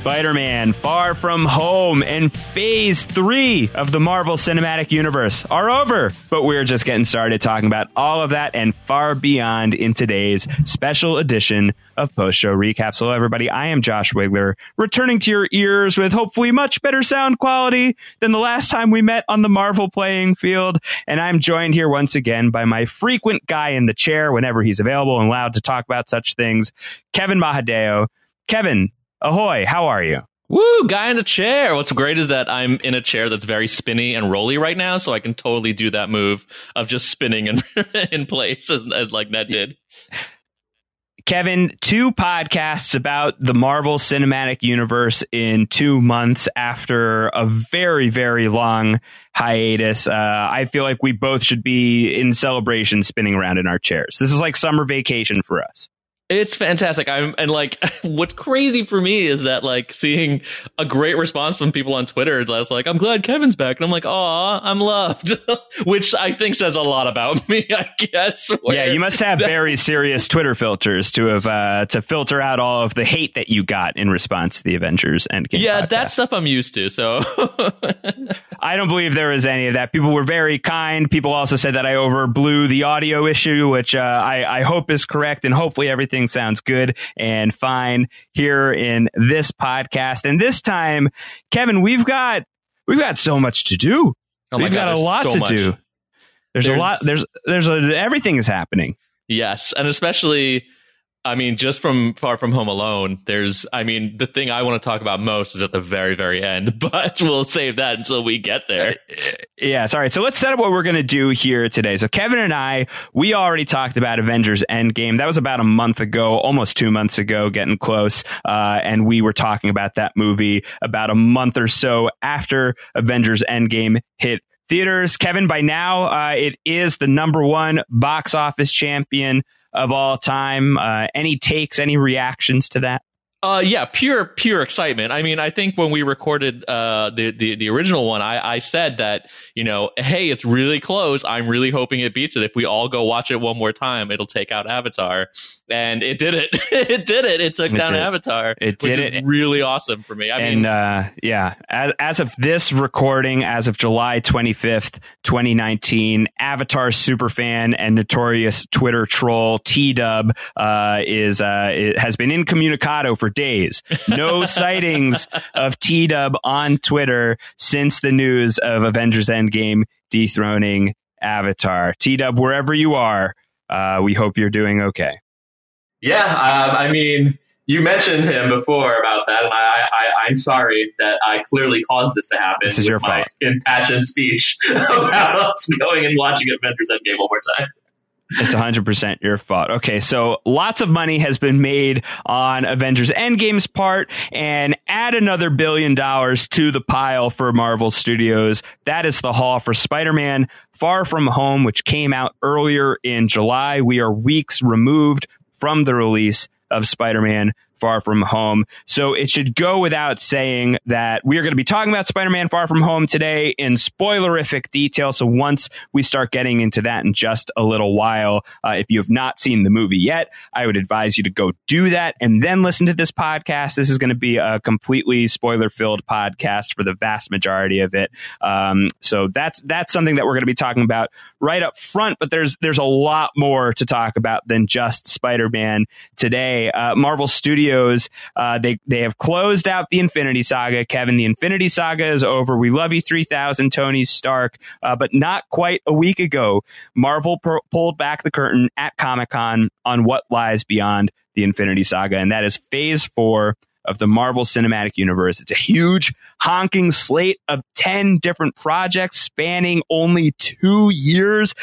Spider-Man Far From Home and Phase 3 of the Marvel Cinematic Universe are over, but we're just getting started talking about all of that and far beyond in today's special edition of Post-Show Recap. So everybody, I am Josh Wigler, returning to your ears with hopefully much better sound quality than the last time we met on the Marvel playing field, and I'm joined here once again by my frequent guy in the chair whenever he's available and allowed to talk about such things, Kevin Mahadeo. Kevin, ahoy, how are you? Woo, guy in the chair. What's great is that I'm in a chair that's very spinny and rolly right now, so I can totally do that move of just spinning in place as like Ned did. Kevin, 2 podcasts about the Marvel Cinematic Universe in 2 months after a very, very long hiatus. I feel like we both should be in celebration spinning around in our chairs. This is like summer vacation for us. It's fantastic. What's crazy for me is that like seeing a great response from people on Twitter that's like, I'm glad Kevin's back. And I'm like, aw, I'm loved, which I think says a lot about me, I guess. Yeah, you must have very serious Twitter filters to have to filter out all of the hate that you got in response to the Avengers Endgame podcast. That stuff I'm used to. So I don't believe there was any of that. People were very kind. People also said that I overblew the audio issue, which I hope is correct, and hopefully everything sounds good and fine here in this podcast. And this time, Kevin, we've got so much to do. We've got a lot to do. There's a lot. Everything is happening. Yes, and especially, I mean, just from Far From Home alone, the thing I want to talk about most is at the very, very end, but we'll save that until we get there. Yes. All right. So let's set up what we're going to do here today. So Kevin and I, we already talked about Avengers Endgame. That was about a month ago, almost 2 months ago, getting close. And we were talking about that movie about a month or so after Avengers Endgame hit theaters. Kevin, by now, it is the #1 box office champion of all time. Any takes, any reactions to that? Yeah, pure excitement. I mean, I think when we recorded the original one, I said that, hey, it's really close. I'm really hoping it beats it. If we all go watch it one more time, it'll take out Avatar. And it did it. It did it. It took down Avatar. It did which is really awesome for me. As of this recording, as of July 25th, 2019, Avatar superfan and notorious Twitter troll T-Dub has been incommunicado for days. No sightings of T-Dub on Twitter since the news of Avengers Endgame dethroning Avatar. T-Dub, wherever you are, we hope you're doing okay. Yeah, I mean, you mentioned him before about that, and I'm sorry that I clearly caused this to happen. This is your fault. Impassioned speech about us going and watching Avengers Endgame one more time. It's 100% your fault. Okay, so lots of money has been made on Avengers Endgame's part, and add another $1 billion to the pile for Marvel Studios. That is the haul for Spider-Man Far From Home, which came out earlier in July. We are weeks removed from the release of Spider-Man Far From Home. So it should go without saying that we are going to be talking about Spider-Man Far From Home today in spoilerific detail. So once we start getting into that in just a little while, if you have not seen the movie yet, I would advise you to go do that and then listen to this podcast. This is going to be a completely spoiler-filled podcast for the vast majority of it. So that's something that we're going to be talking about right up front, but there's a lot more to talk about than just Spider-Man today. Marvel Studios, they have closed out the Infinity Saga. Kevin, the Infinity Saga is over. We love you 3000, Tony Stark. But not quite a week ago, Marvel pulled back the curtain at Comic-Con on what lies beyond the Infinity Saga, and that is Phase 4 of the Marvel Cinematic Universe. It's a huge honking slate of 10 different projects spanning only 2 years,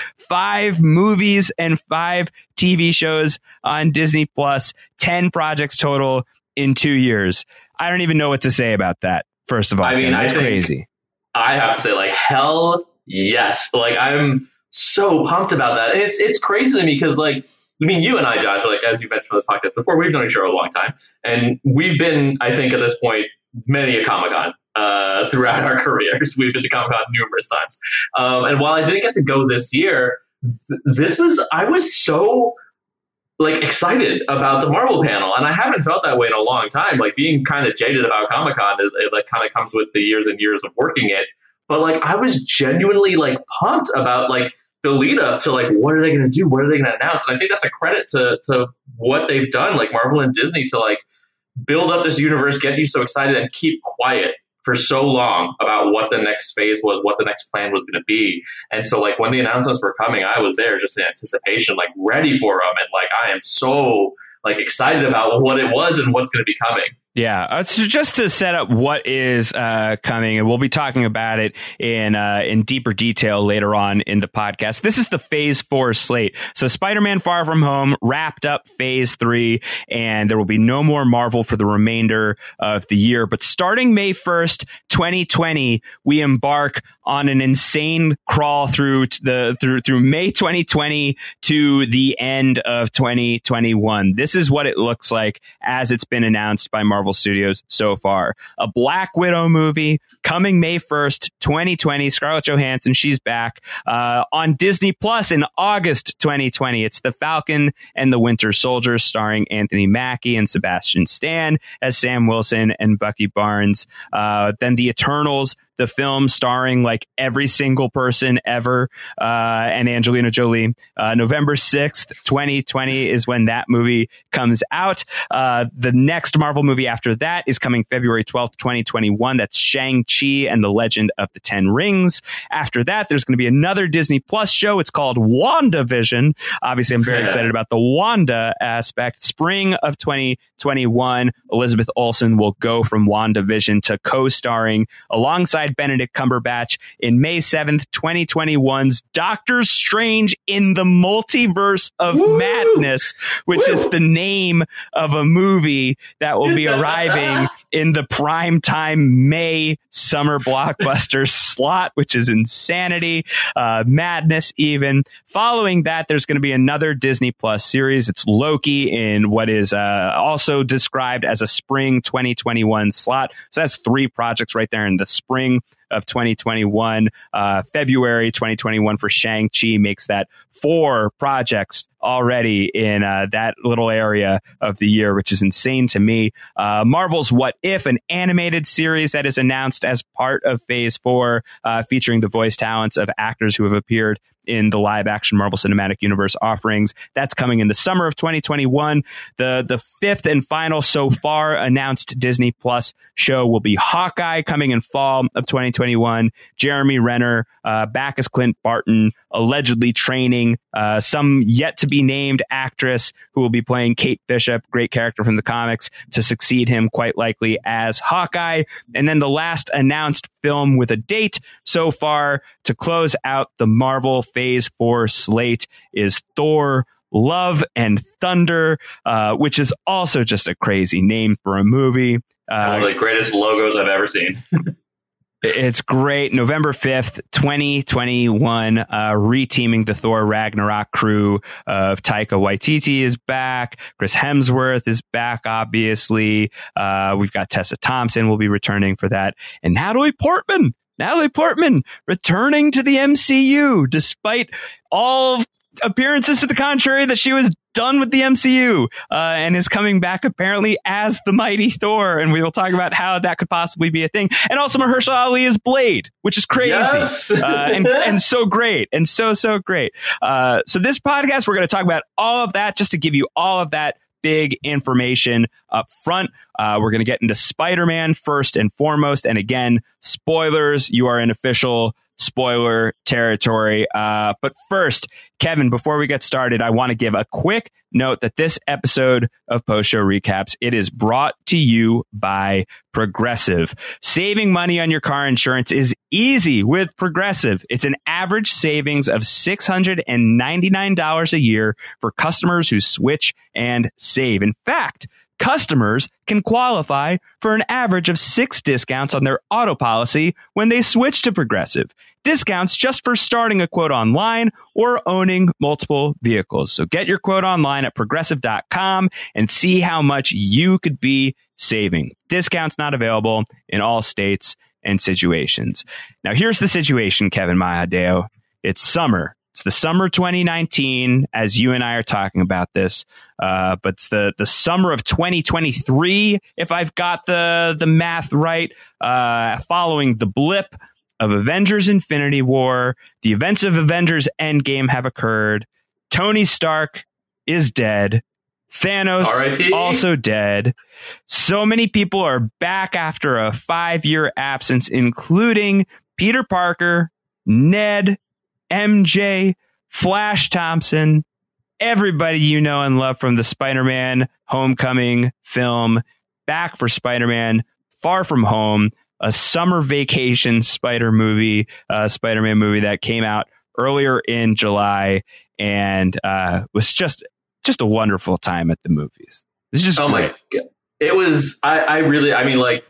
5 movies and 5 TV shows on Disney Plus, 10 projects total in 2 years. I don't even know what to say about that. First of all, I mean, that's crazy. I have to say, like, hell yes. Like, I'm so pumped about that. And it's crazy to me because, like, I mean, you and I, Josh, like, as you mentioned on this podcast before, we've known each other a long time. And we've been, I think, at this point, many a Comic-Con throughout our careers. We've been to Comic-Con numerous times. And while I didn't get to go this year, I was so like excited about the Marvel panel, and I haven't felt that way in a long time. Like being kind of jaded about Comic-Con it like kind of comes with the years and years of working it. But like I was genuinely like pumped about like the lead up to like what are they going to do? What are they going to announce? And I think that's a credit to what they've done, like Marvel and Disney, to like build up this universe, get you so excited, and keep quiet for so long about what the next phase was, what the next plan was going to be. And so like when the announcements were coming, I was there just in anticipation, like ready for them. And like, I am so like excited about what it was and what's going to be coming. Yeah. So just to set up what is coming, and we'll be talking about it in deeper detail later on in the podcast. This is the Phase 4 slate. So Spider-Man Far From Home wrapped up Phase 3, and there will be no more Marvel for the remainder of the year. But starting May 1st, 2020, we embark on an insane crawl through May 2020 to the end of 2021. This is what it looks like as it's been announced by Marvel Studios so far. A Black Widow movie coming May 1st, 2020. Scarlett Johansson, she's back. On Disney Plus in August 2020. It's The Falcon and the Winter Soldier, starring Anthony Mackie and Sebastian Stan as Sam Wilson and Bucky Barnes. Then The Eternals, the film starring like every single person ever, and Angelina Jolie. November 6th, 2020 is when that movie comes out. The next Marvel movie after that is coming February 12th, 2021. That's Shang-Chi and the Legend of the Ten Rings. After that, there's going to be another Disney Plus show. It's called WandaVision. Obviously, I'm very excited about the Wanda aspect. Spring of 2021, Elizabeth Olsen will go from WandaVision to co-starring alongside Benedict Cumberbatch in May 7th, 2021's Doctor Strange in the Multiverse of Madness, which is the name of a movie that will be arriving in the primetime May summer blockbuster slot, which is insanity, madness even. Following that, there's going to be another Disney Plus series. It's Loki in what is also described as a spring 2021 slot. So that's 3 projects right there in the spring of 2021. February 2021 for Shang-Chi makes that 4 projects already in that little area of the year, which is insane to me. Marvel's What If, an animated series that is announced as part of Phase 4, featuring the voice talents of actors who have appeared in the live action Marvel Cinematic Universe offerings. That's coming in the summer of 2021. The 5th and final so far announced Disney Plus show will be Hawkeye, coming in fall of 2021. Jeremy Renner back as Clint Barton, allegedly training some yet to be named actress who will be playing Kate Bishop, great character from the comics, to succeed him quite likely as Hawkeye. And then the last announced film with a date so far to close out the Marvel Phase 4 slate is Thor: Love and Thunder, which is also just a crazy name for a movie. One of the greatest logos I've ever seen. It's great. November 5th, 2021, reteaming the Thor Ragnarok crew of Taika Waititi is back. Chris Hemsworth is back, obviously. We've got Tessa Thompson will be returning for that. And Natalie Portman returning to the MCU, despite all appearances to the contrary that she was done with the MCU, and is coming back apparently as the mighty Thor, and we will talk about how that could possibly be a thing. And also Mahershala Ali is Blade, which is crazy. Yes. and so great, and so great. So this podcast, we're going to talk about all of that, just to give you all of that big information up front. We're going to get into Spider-Man first and foremost, and again, spoilers. You are in official spoiler territory. But first, Kevin, before we get started, I want to give a quick note that this episode of Post Show Recaps, it is brought to you by Progressive. Saving money on your car insurance is easy with Progressive. It's an average savings of $699 a year for customers who switch and save. In fact, customers can qualify for an average of 6 discounts on their auto policy when they switch to Progressive. Discounts just for starting a quote online or owning multiple vehicles. So get your quote online at progressive.com and see how much you could be saving. Discounts not available in all states and situations. Now, here's the situation, Kevin Mahadeo. It's summer It's the summer 2019, as you and I are talking about this, but it's the summer of 2023, if I've got the math right, following the blip of Avengers Infinity War. The events of Avengers Endgame have occurred. Tony Stark is dead. Thanos R.I.P. also dead. So many people are back after a 5-year absence, including Peter Parker, Ned, MJ, Flash Thompson, everybody you know and love from the Spider-Man Homecoming film, back for Spider-Man Far From Home, a summer vacation Spider-Man movie that came out earlier in July and was just a wonderful time at the movies. It's just great. My God. It was, I don't want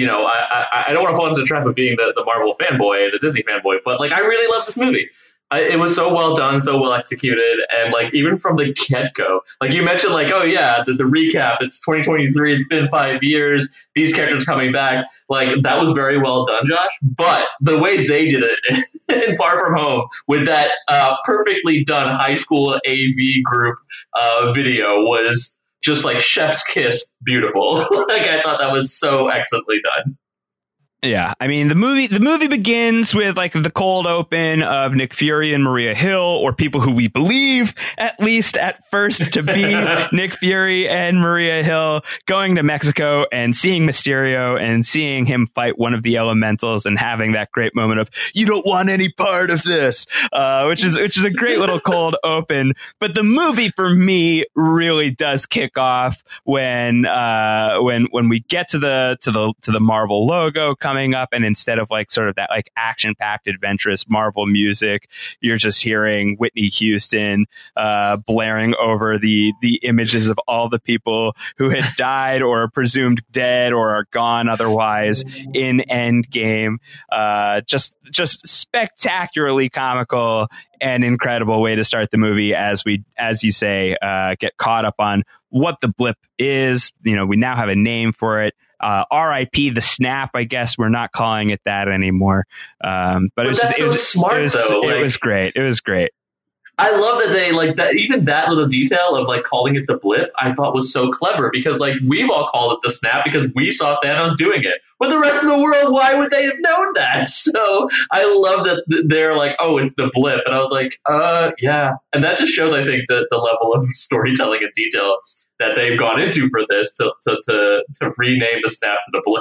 to fall into the trap of being the Marvel fanboy, the Disney fanboy, but like, I really love this movie. It was so well done, so well executed. And like, even from the get-go, like you mentioned, like, oh yeah, the recap, it's 2023, it's been 5 years, these characters coming back. Like, that was very well done, Josh. But the way they did it in Far From Home with that perfectly done high school AV group video was just like chef's kiss beautiful. Like, I thought that was so excellently done. Yeah, I mean, the movie begins with like the cold open of Nick Fury and Maria Hill, or people who we believe, at least at first, to be Nick Fury and Maria Hill, going to Mexico and seeing Mysterio and seeing him fight one of the elementals and having that great moment of, you don't want any part of this, which is a great little cold open. But the movie for me really does kick off when we get to the Marvel logo coming up, and instead of like sort of that like action-packed adventurous Marvel music, you're just hearing Whitney Houston blaring over the images of all the people who had died or are presumed dead or are gone otherwise in Endgame. Just spectacularly comical and incredible way to start the movie, as you say, get caught up on what the blip is. You know, we now have a name for it. R.I.P. the snap, I guess we're not calling it that anymore. But it was smart, though. It was great. It was great. I love that they like that. Even that little detail of like calling it the blip, I thought was so clever, because like we've all called it the snap because we saw Thanos doing it. But the rest of the world, why would they have known that? So I love that they're like, oh, it's the blip, and I was like, yeah. And that just shows, I think, the level of storytelling and detail that they've gone into for this to rename the snap to the blip.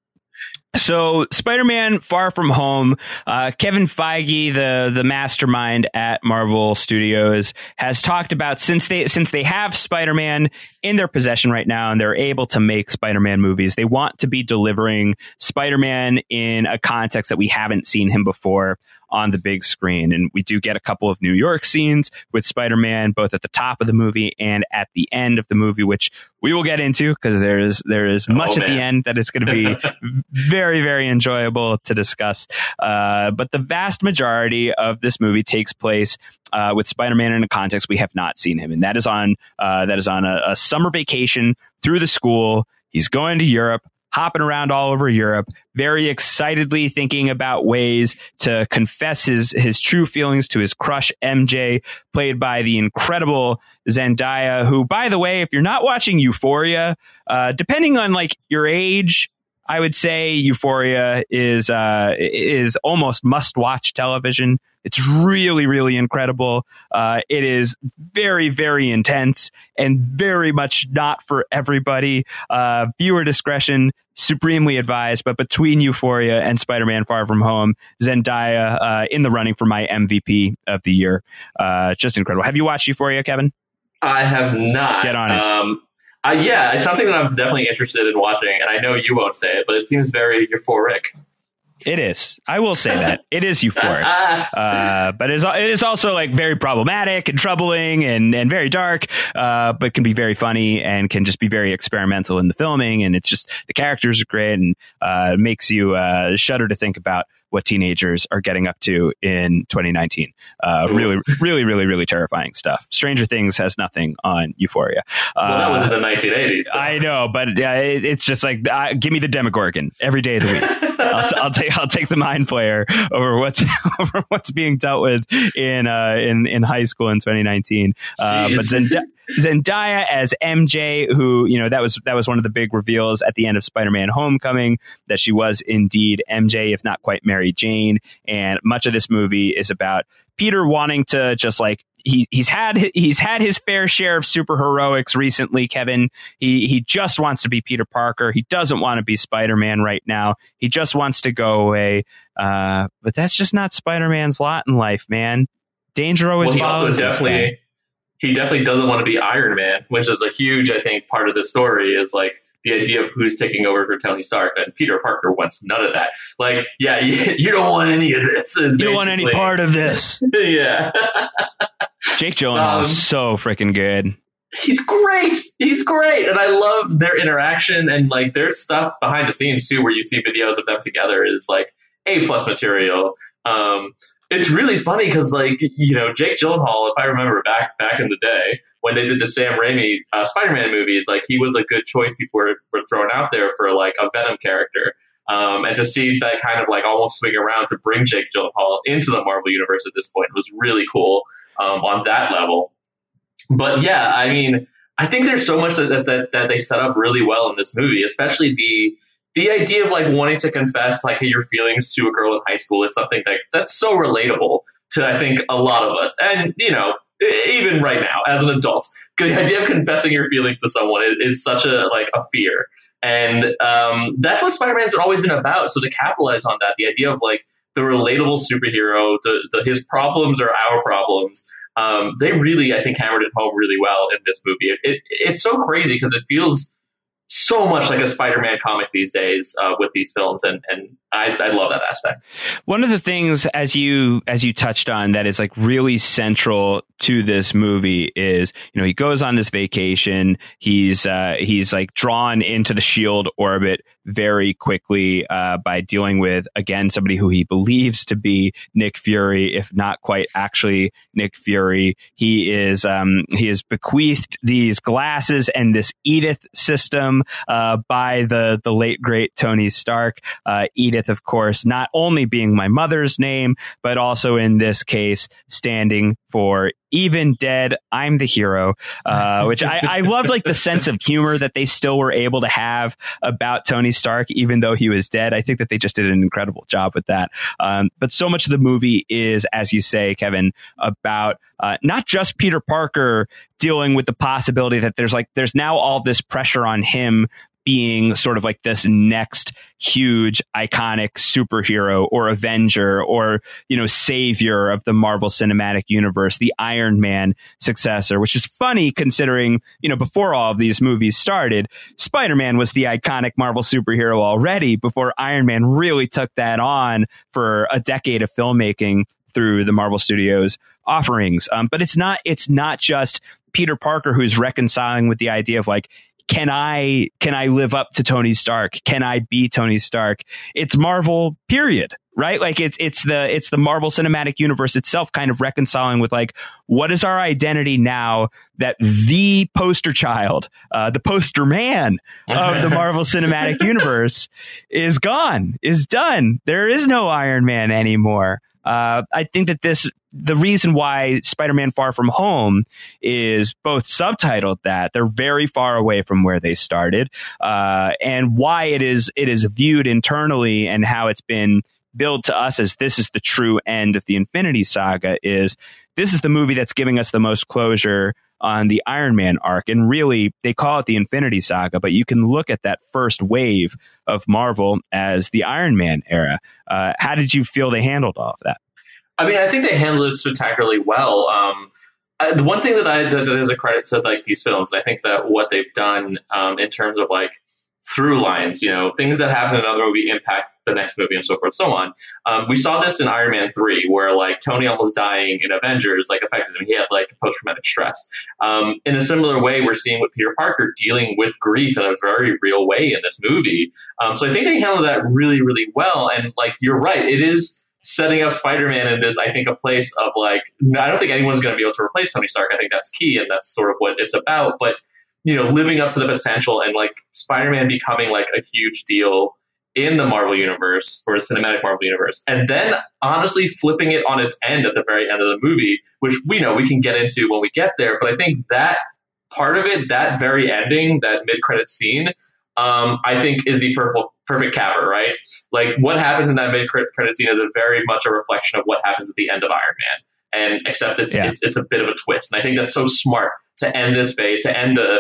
So Spider-Man Far From Home, Kevin Feige, the mastermind at Marvel Studios, has talked about, since they have Spider-Man in their possession right now and they're able to make Spider-Man movies, they want to be delivering Spider-Man in a context that we haven't seen him before on the big screen. And we do get a couple of New York scenes with Spider-Man, both at the top of the movie and at the end of the movie, which we will get into, because there is much at the end that is going to be very, very enjoyable to discuss. But the vast majority of this movie takes place with Spider-Man in a context we have not seen him. And that is on a summer vacation through the school. He's going to Europe, hopping around all over Europe, very excitedly thinking about ways to confess his true feelings to his crush, MJ, played by the incredible Zendaya, who, by the way, if you're not watching Euphoria, depending on like your age, I would say Euphoria is almost must-watch television. It's really, really incredible. It is very, very intense and very much not for everybody. Viewer discretion supremely advised. But between Euphoria and Spider-Man Far From Home, Zendaya in the running for my MVP of the year. Just incredible. Have you watched Euphoria, Kevin? I have not. Get on it. Yeah, it's something that I'm definitely interested in watching, and I know you won't say it, but it seems very euphoric. It is. I will say that. It is euphoric. But it is also like very problematic and troubling and very dark, but can be very funny and can just be very experimental in the filming. And it's just, the characters are great, and makes you shudder to think about what teenagers are getting up to in 2019. Really, really, really, really terrifying stuff. Stranger Things has nothing on Euphoria. Well, that was in the 1980s. So. I know, but it's just like, give me the Demogorgon every day of the week. I'll take the Mind Flayer over what's being dealt with in high school in 2019. But Zendaya as MJ, who, that was one of the big reveals at the end of Spider-Man Homecoming, that she was indeed MJ, if not quite Mary Jane. And much of this movie is about Peter wanting to just like, he's had his fair share of super heroics recently, Kevin. He just wants to be Peter Parker. He doesn't want to be Spider-Man right now. He just wants to go away. But that's just not Spider-Man's lot in life, man. Danger always follows. He definitely doesn't want to be Iron Man, which is a huge, I think, part of the story is like the idea of who's taking over for Tony Stark, and Peter Parker wants none of that. Like, yeah, you don't want any of this. You don't want any part of this. Yeah. Jake Gyllenhaal is so freaking good. He's great. And I love their interaction, and like their stuff behind the scenes too, where you see videos of them together is like A+ material. It's really funny because, like, Jake Gyllenhaal, if I remember back in the day when they did the Sam Raimi Spider-Man movies, like, he was a good choice people were throwing out there for, like, a Venom character. And to see that kind of, like, almost swing around to bring Jake Gyllenhaal into the Marvel Universe at this point was really cool on that level. But, yeah, I mean, I think there's so much that they set up really well in this movie, especially the idea of like wanting to confess like your feelings to a girl in high school is something that's so relatable to, I think, a lot of us. And, even right now as an adult, the idea of confessing your feelings to someone is such a fear. And that's what Spider-Man's always been about. So to capitalize on that, the idea of like the relatable superhero, his problems are our problems. They really, I think, hammered it home really well in this movie. It's so crazy because it feels so much like a Spider-Man comic these days with these films, and I love that aspect. One of the things, as you touched on, that is like really central to this movie is, he goes on this vacation. He's like drawn into the SHIELD orbit very quickly by dealing with, again, somebody who he believes to be Nick Fury, if not quite actually Nick Fury. He is bequeathed these glasses and this Edith system by the late great Tony Stark. Edith, of course, not only being my mother's name, but also in this case standing for even dead, I'm the hero, which I loved, like the sense of humor that they still were able to have about Tony Stark, even though he was dead. I think that they just did an incredible job with that. But so much of the movie is, as you say, Kevin, about not just Peter Parker dealing with the possibility that there's now all this pressure on him being sort of like this next huge iconic superhero or Avenger or, savior of the Marvel Cinematic Universe, the Iron Man successor, which is funny considering, before all of these movies started, Spider-Man was the iconic Marvel superhero already before Iron Man really took that on for a decade of filmmaking through the Marvel Studios offerings. But it's not just Peter Parker who's reconciling with the idea of like, can I live up to Tony Stark? Can I be Tony Stark? It's Marvel, period. Right? Like it's the Marvel Cinematic Universe itself kind of reconciling with like, what is our identity now that the poster child, the poster man of the Marvel Cinematic Universe is gone, is done. There is no Iron Man anymore. I think that the reason why Spider-Man Far From Home is both subtitled that they're very far away from where they started, and why it is viewed internally and how it's been billed to us as this is the true end of the Infinity Saga is this is the movie that's giving us the most closure on the Iron Man arc. And really, they call it the Infinity Saga, but you can look at that first wave of Marvel as the Iron Man era. How did you feel they handled all of that? I mean, I think they handled it spectacularly well. The one thing that is a credit to like these films, I think that what they've done in terms of like through lines, things that happen in another movie impact the next movie and so forth, so on. We saw this in Iron Man 3, where like Tony almost dying in Avengers like affected him. He had like post-traumatic stress. In a similar way, we're seeing with Peter Parker dealing with grief in a very real way in this movie. So I think they handled that really, really well. And like, you're right, it is setting up Spider-Man in this, I think, a place of like, I don't think anyone's going to be able to replace Tony Stark. I think that's key, and that's sort of what it's about. But, you know, living up to the potential and like Spider-Man becoming like a huge deal in the Marvel universe or cinematic Marvel universe, and then honestly flipping it on its end at the very end of the movie, which we know we can get into when we get there. But I think that part of it, that very ending, that mid-credit scene, I think is the perfect capper, right? Like what happens in that mid-credit scene is a very much a reflection of what happens at the end of Iron Man, and except it's a bit of a twist. And I think that's so smart to end this phase, to end the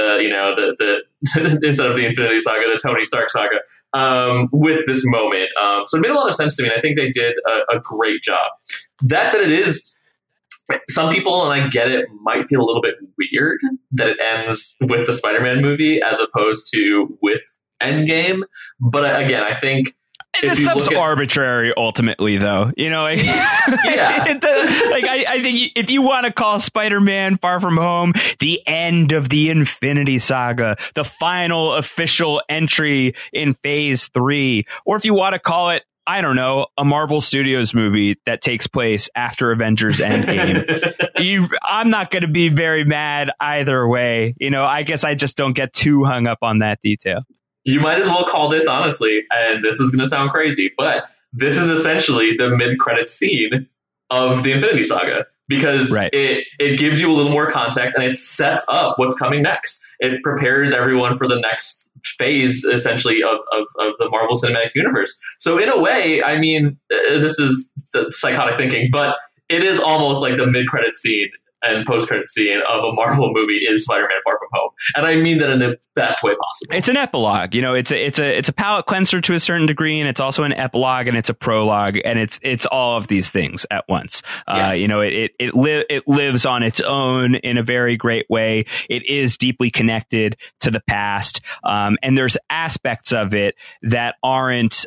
instead of the Infinity Saga, the Tony Stark saga, with this moment. So it made a lot of sense to me, and I think they did a great job. That said, it is, some people, and I get it, might feel a little bit weird that it ends with the Spider-Man movie as opposed to with Endgame. But again, I think this stuff's arbitrary ultimately, though. You know, like, yeah. I think if you want to call Spider-Man Far From Home the end of the Infinity Saga, the final official entry in Phase 3, or if you want to call it, I don't know, a Marvel Studios movie that takes place after Avengers Endgame, I'm not going to be very mad either way. You know, I guess I just don't get too hung up on that detail. You might as well call this, honestly, and this is going to sound crazy, but this is essentially the mid-credit scene of the Infinity Saga, because it gives you a little more context and it sets up what's coming next. It prepares everyone for the next phase, essentially, of the Marvel Cinematic Universe. So in a way, I mean, this is psychotic thinking, but it is almost like the mid-credit scene and post-credit scene of a Marvel movie is Spider-Man Far From Home. And I mean that in the best way possible. It's an epilogue. You know, it's a palate cleanser to a certain degree, and it's also an epilogue, and it's a prologue, and it's all of these things at once. Yes. You know, it lives on its own in a very great way. It is deeply connected to the past. And there's aspects of it that aren't,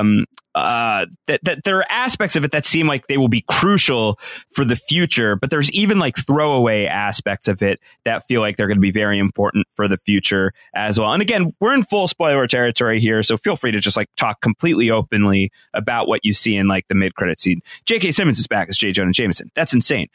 that there are aspects of it that seem like they will be crucial for the future, but there's even like throwaway aspects of it that feel like they're going to be very important for the future as well. And again, we're in full spoiler territory here, so feel free to just like talk completely openly about what you see in like the mid-credit scene. J.K. Simmons is back as J. Jonah Jameson. That's insane.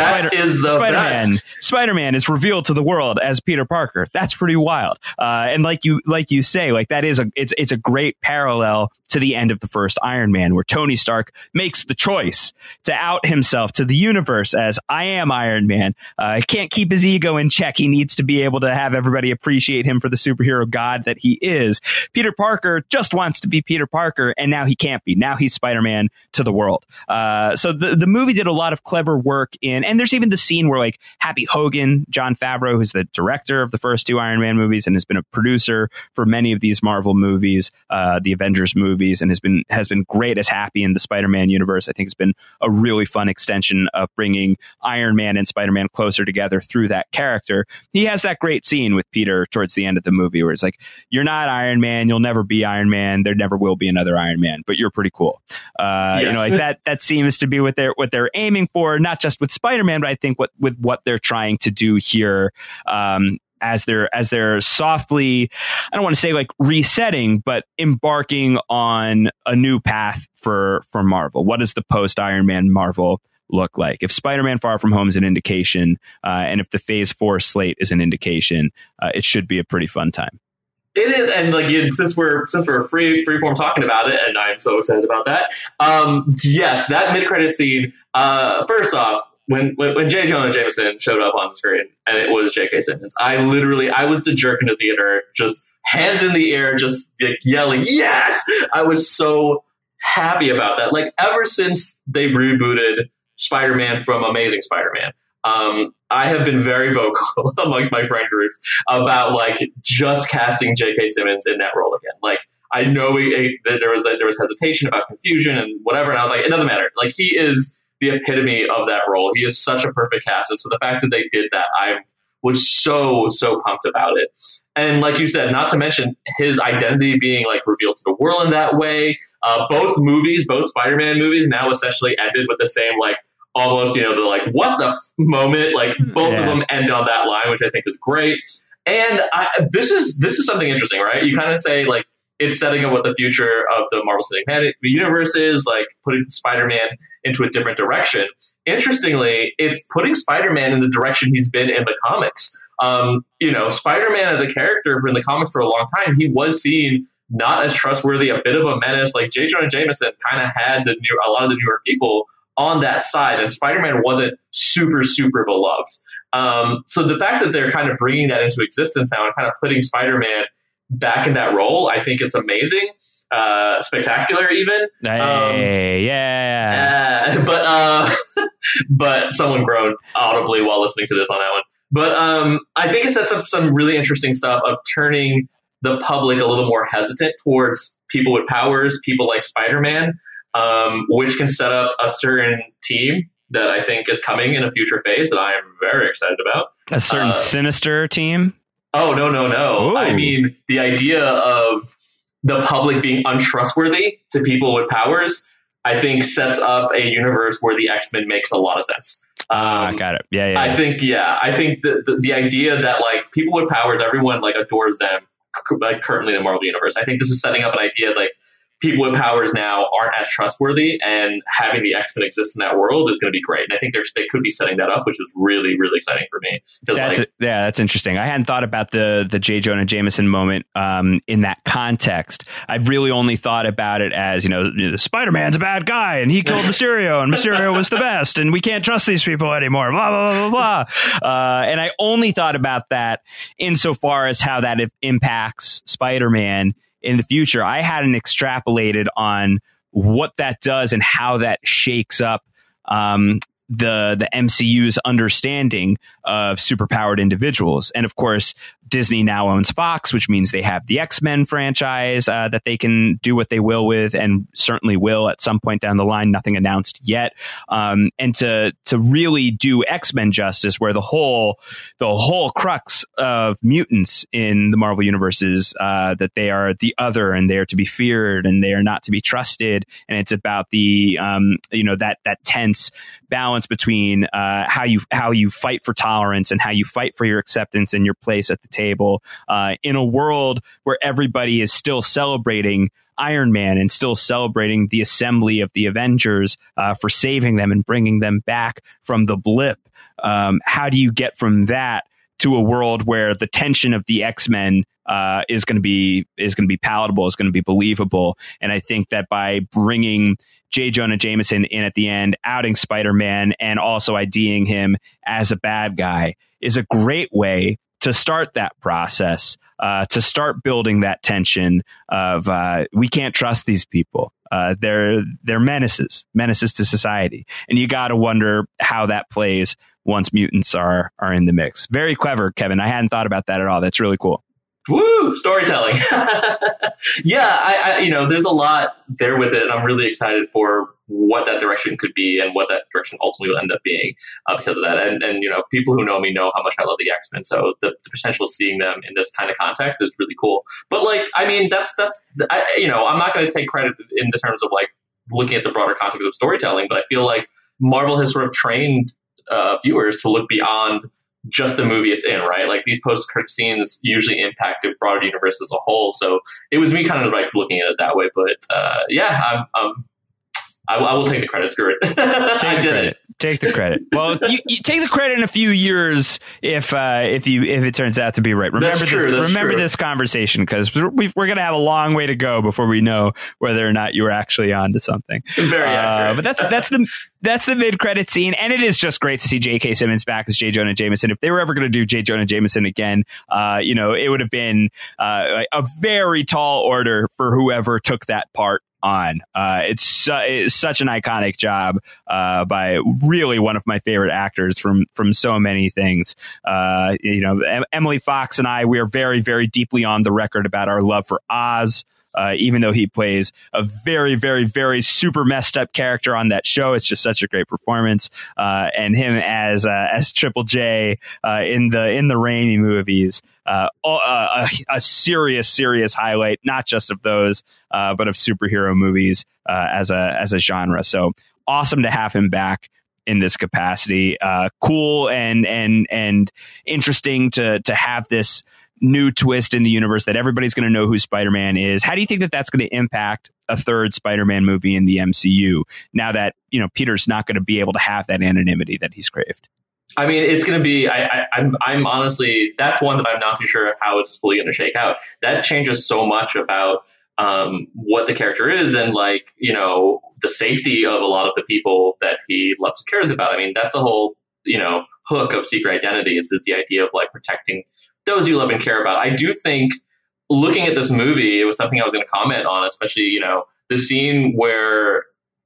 Spider-Man is revealed to the world as Peter Parker. That's pretty wild. And like you say, like that is it's a great parallel to the end of the first Iron Man, where Tony Stark makes the choice to out himself to the universe as I am Iron Man. He can't keep his ego in check. He needs to be able to have everybody appreciate him for the superhero god that he is. Peter Parker just wants to be Peter Parker, and now he can't be. Now he's Spider-Man to the world. So the movie did a lot of clever work and there's even the scene where like Happy Hogan, Jon Favreau, who's the director of the first two Iron Man movies and has been a producer for many of these Marvel movies, the Avengers movies, and has been great as Happy in the Spider-Man universe. I think it's been a really fun extension of bringing Iron Man and Spider-Man closer together through that character. He has that great scene with Peter towards the end of the movie where it's like, you're not Iron Man, you'll never be Iron Man, there never will be another Iron Man, but you're pretty cool. Yes. You know, like that seems to be what they're aiming for, not just with Spider-Man, but I think with what they're trying to do here, as they're softly, I don't want to say like resetting, but embarking on a new path for Marvel. What does the post Iron Man Marvel look like? If Spider-Man Far From Home is an indication, and if the Phase 4 slate is an indication, it should be a pretty fun time. It is, and like since we're freeform talking about it, and I'm so excited about that. Yes, that mid-credit scene. First off, when J. Jonah Jameson showed up on the screen and it was J.K. Simmons, I was the jerk in the theater, just hands in the air, just like, yelling, yes! I was so happy about that. Like ever since they rebooted Spider-Man from Amazing Spider-Man, I have been very vocal amongst my friend groups about like just casting J.K. Simmons in that role again. Like I know that there was hesitation about confusion and whatever, and I was like, it doesn't matter. Like he is the epitome of that role. He is such a perfect cast. And so the fact that they did that, I was so pumped about it. And like you said, not to mention his identity being like revealed to the world in that way. Both Spider-Man movies now essentially ended with the same like almost, the like what the moment. Like both of them end on that line, which I think is great. And this is something interesting, right? You kind of say like it's setting up what the future of the Marvel Cinematic Universe is, like putting Spider-Man into a different direction. Interestingly, it's putting Spider-Man in the direction he's been in the comics. Spider-Man as a character in the comics for a long time, he was seen not as trustworthy, a bit of a menace. Like J. Jonah Jameson kind of had a lot of the newer people on that side, and Spider-Man wasn't super, super beloved. So the fact that they're kind of bringing that into existence now and kind of putting Spider-Man back in that role, I think it's amazing, spectacular even. But someone groaned audibly while listening to this on that one. But I think it sets up some really interesting stuff of turning the public a little more hesitant towards people with powers, people like Spider-Man, which can set up a certain team that I think is coming in a future phase that I am very excited about. A certain sinister team? Oh, no. Ooh. I mean, the idea of the public being untrustworthy to people with powers, I think sets up a universe where the X-Men makes a lot of sense. Got it. Yeah. I think the idea that like people with powers, everyone like adores them, like currently in the Marvel universe. I think this is setting up an idea like people with powers now aren't as trustworthy, and having the X-Men exist in that world is going to be great. And I think they could be setting that up, which is really, really exciting for me. That's interesting. I hadn't thought about the J. Jonah Jameson moment in that context. I've really only thought about it as, Spider-Man's a bad guy and he killed Mysterio and Mysterio was the best and we can't trust these people anymore, blah, blah, blah, blah. And I only thought about that insofar as how that impacts Spider-Man in the future. I hadn't extrapolated on what that does and how that shakes up the MCU's understanding of superpowered individuals. And of course, Disney now owns Fox, which means they have the X-Men franchise that they can do what they will with, and certainly will at some point down the line. Nothing announced yet. And to really do X-Men justice, where the whole crux of mutants in the Marvel universe is that they are the other and they are to be feared and they are not to be trusted. And it's about the that tense balance between how you fight for tolerance and how you fight for your acceptance and your place at the table in a world where everybody is still celebrating Iron Man and still celebrating the assembly of the Avengers for saving them and bringing them back from the blip. How do you get from that to a world where the tension of the X-Men is going to be palatable, is going to be believable? And I think that by bringing J. Jonah Jameson in at the end, outing Spider-Man, and also IDing him as a bad guy is a great way to start that process, to start building that tension of we can't trust these people. They're menaces to society. And you got to wonder how that plays once mutants are in the mix. Very clever, Kevin. I hadn't thought about that at all. That's really cool. Woo! Storytelling. Yeah, I there's a lot there with it, and I'm really excited for what that direction could be and what that direction ultimately will end up being because of that. And people who know me know how much I love the X-Men, so the potential of seeing them in this kind of context is really cool. But that's I'm not going to take credit in the terms of like looking at the broader context of storytelling, but I feel like Marvel has sort of trained viewers to look beyond just the movie it's in, right? Like these post-credit scenes usually impact the broader universe as a whole. So it was me kind of like looking at it that way. But I will take the credit. Screw it. Take the credit. Well, you take the credit in a few years if it turns out to be right. Remember this conversation, because we're going to have a long way to go before we know whether or not you were actually onto something. Very accurate. But that's the mid-credit scene, and it is just great to see J.K. Simmons back as J. Jonah Jameson. If they were ever going to do J. Jonah Jameson again, it would have been a very tall order for whoever took that part on. It's such an iconic job by really one of my favorite actors from so many things. Emily Fox and I, we are very, very deeply on the record about our love for Oz. even though he plays a very, very, very super messed up character on that show. It's just such a great performance. And him as Triple J in the Raimi movies, a serious highlight, not just of those, but of superhero movies as a genre. So awesome to have him back in this capacity. Cool and interesting to have this new twist in the universe that everybody's going to know who Spider-Man is. How do you think that that's going to impact a third Spider-Man movie in the MCU now that, Peter's not going to be able to have that anonymity that he's craved? I mean, it's going to be, I'm honestly, that's one that I'm not too sure how it's fully going to shake out. That changes so much about what the character is and the safety of a lot of the people that he loves and cares about. I mean, that's the whole, hook of Secret Identity is the idea of protecting those you love and care about. I do think looking at this movie, it was something I was going to comment on, especially, the scene where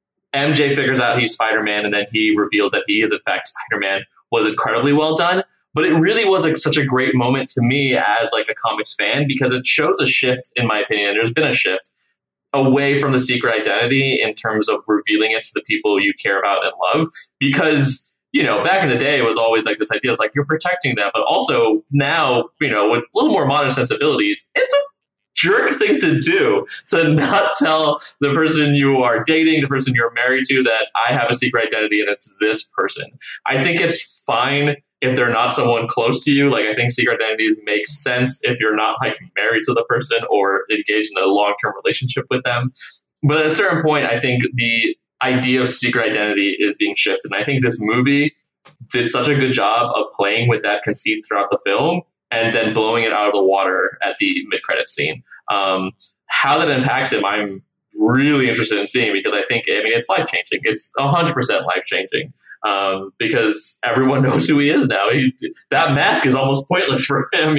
MJ figures out he's Spider-Man and then he reveals that he is in fact Spider-Man was incredibly well done. But it really was such a great moment to me as a comics fan, because it shows a shift, in my opinion. There's been a shift away from the secret identity in terms of revealing it to the people you care about and love. Because, back in the day, it was always this idea of you're protecting them. But also now, with a little more modern sensibilities, it's a jerk thing to do to not tell the person you are dating, the person you're married to, that I have a secret identity and it's this person. I think it's fine if they're not someone close to you. I think secret identities make sense if you're not married to the person or engaged in a long-term relationship with them. But at a certain point, I think the idea of secret identity is being shifted. And I think this movie did such a good job of playing with that conceit throughout the film and then blowing it out of the water at the mid-credit scene. How that impacts him, I'm really interested in seeing, because I think, it's life-changing. It's 100% life-changing, because everyone knows who he is now. That mask is almost pointless for him,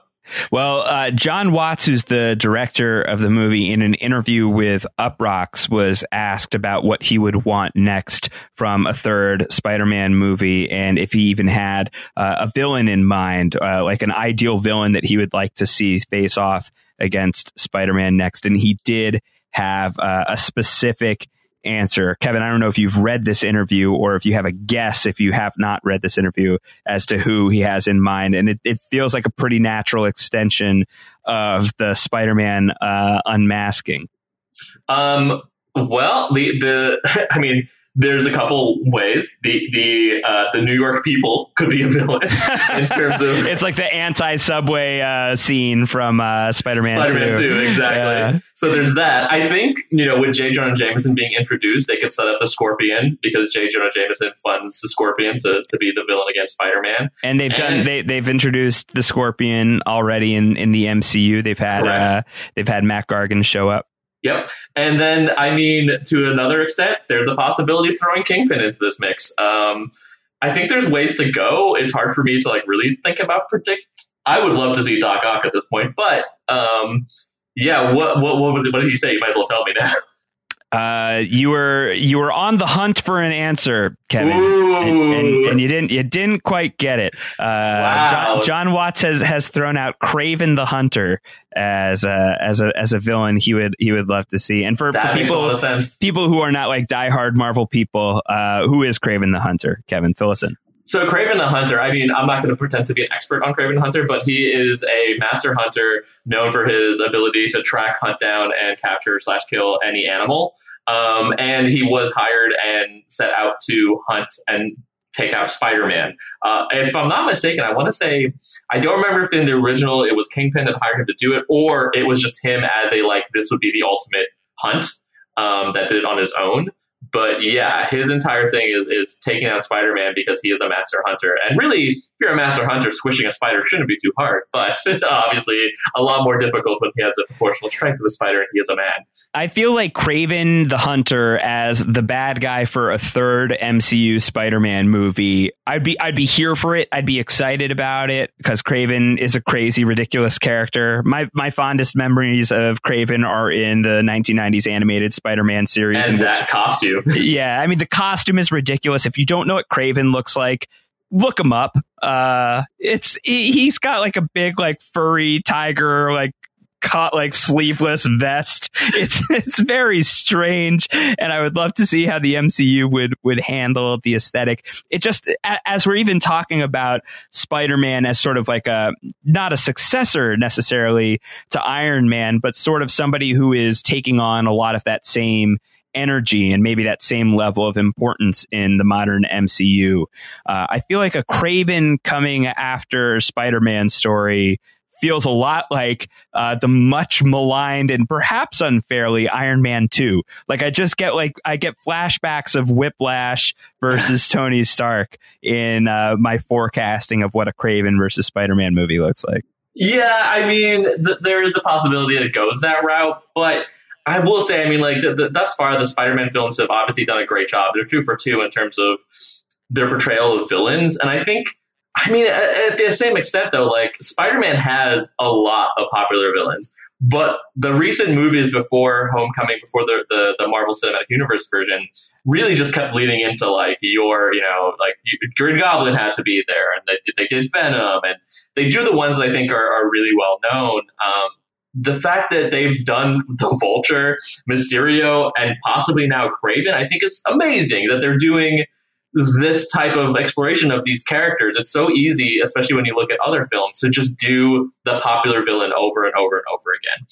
Well, John Watts, who's the director of the movie, in an interview with Uproxx, was asked about what he would want next from a third Spider-Man movie, and if he even had a villain in mind, an ideal villain that he would like to see face off against Spider-Man next. And he did have a specific answer. Kevin, I don't know if you've read this interview or if you have a guess, if you have not read this interview, as to who he has in mind. And it feels like a pretty natural extension of the Spider-Man unmasking. Well, there's a couple ways. The New York people could be a villain in terms of it's like the anti-subway scene from Spider-Man 2. Exactly. So there's that. I think with J. Jonah Jameson being introduced, they could set up the Scorpion, because J. Jonah Jameson funds the Scorpion to be the villain against Spider-Man. And they've introduced the Scorpion already in the MCU. They've had Matt Gargan show up. Yep. And then, to another extent, there's a possibility of throwing Kingpin into this mix. I think there's ways to go. It's hard for me to really think about predict. I would love to see Doc Ock at this point, but what did he say? You might as well tell me now. You were on the hunt for an answer, Kevin, and you didn't quite get it. Wow. John Watts has thrown out Kraven the Hunter as a villain he would love to see. And for people who are not diehard Marvel people, who is Kraven the Hunter? Kevin, fill us in. So Kraven the Hunter, I'm not going to pretend to be an expert on Kraven the Hunter, but he is a master hunter known for his ability to track, hunt down, and capture/kill any animal. And he was hired and set out to hunt and take out Spider-Man. If I'm not mistaken, I want to say, I don't remember if in the original it was Kingpin that hired him to do it, or it was just him as this would be the ultimate hunt that did it on his own. But yeah, his entire thing is taking out Spider-Man because he is a master hunter. And really, if you're a master hunter, squishing a spider shouldn't be too hard. But obviously, a lot more difficult when he has the proportional strength of a spider and he is a man. I feel like Kraven the Hunter as the bad guy for a third MCU Spider-Man movie, I'd be here for it. I'd be excited about it because Kraven is a crazy, ridiculous character. My fondest memories of Kraven are in the 1990s animated Spider-Man series. And that costume. Yeah, the costume is ridiculous. If you don't know what Kraven looks like, look him up. He's got a big furry tiger sleeveless vest. It's very strange, and I would love to see how the MCU would handle the aesthetic. It just, as we're even talking about Spider-Man as sort of like not a successor necessarily to Iron Man, but sort of somebody who is taking on a lot of that same energy and maybe that same level of importance in the modern MCU. I feel like a Kraven coming after Spider-Man story feels a lot like the much maligned and perhaps unfairly Iron Man 2. Like I get flashbacks of Whiplash versus Tony Stark in my forecasting of what a Kraven versus Spider-Man movie looks like. Yeah, I mean, there is a possibility that it goes that route, but I will say, I mean, like thus far, the Spider-Man films have obviously done a great job. They're 2 for 2 in terms of their portrayal of villains. And I think, I mean, at the same extent, though, like Spider-Man has a lot of popular villains. But the recent movies before Homecoming, before the Marvel Cinematic Universe version, really just kept leading into like Green Goblin had to be there, and they did Venom, and they do the ones that I think are really well known. The fact that they've done the Vulture, Mysterio, and possibly now Kraven, I think is amazing that they're doing this type of exploration of these characters. It's so easy, especially when you look at other films, to just do the popular villain over and over and over again.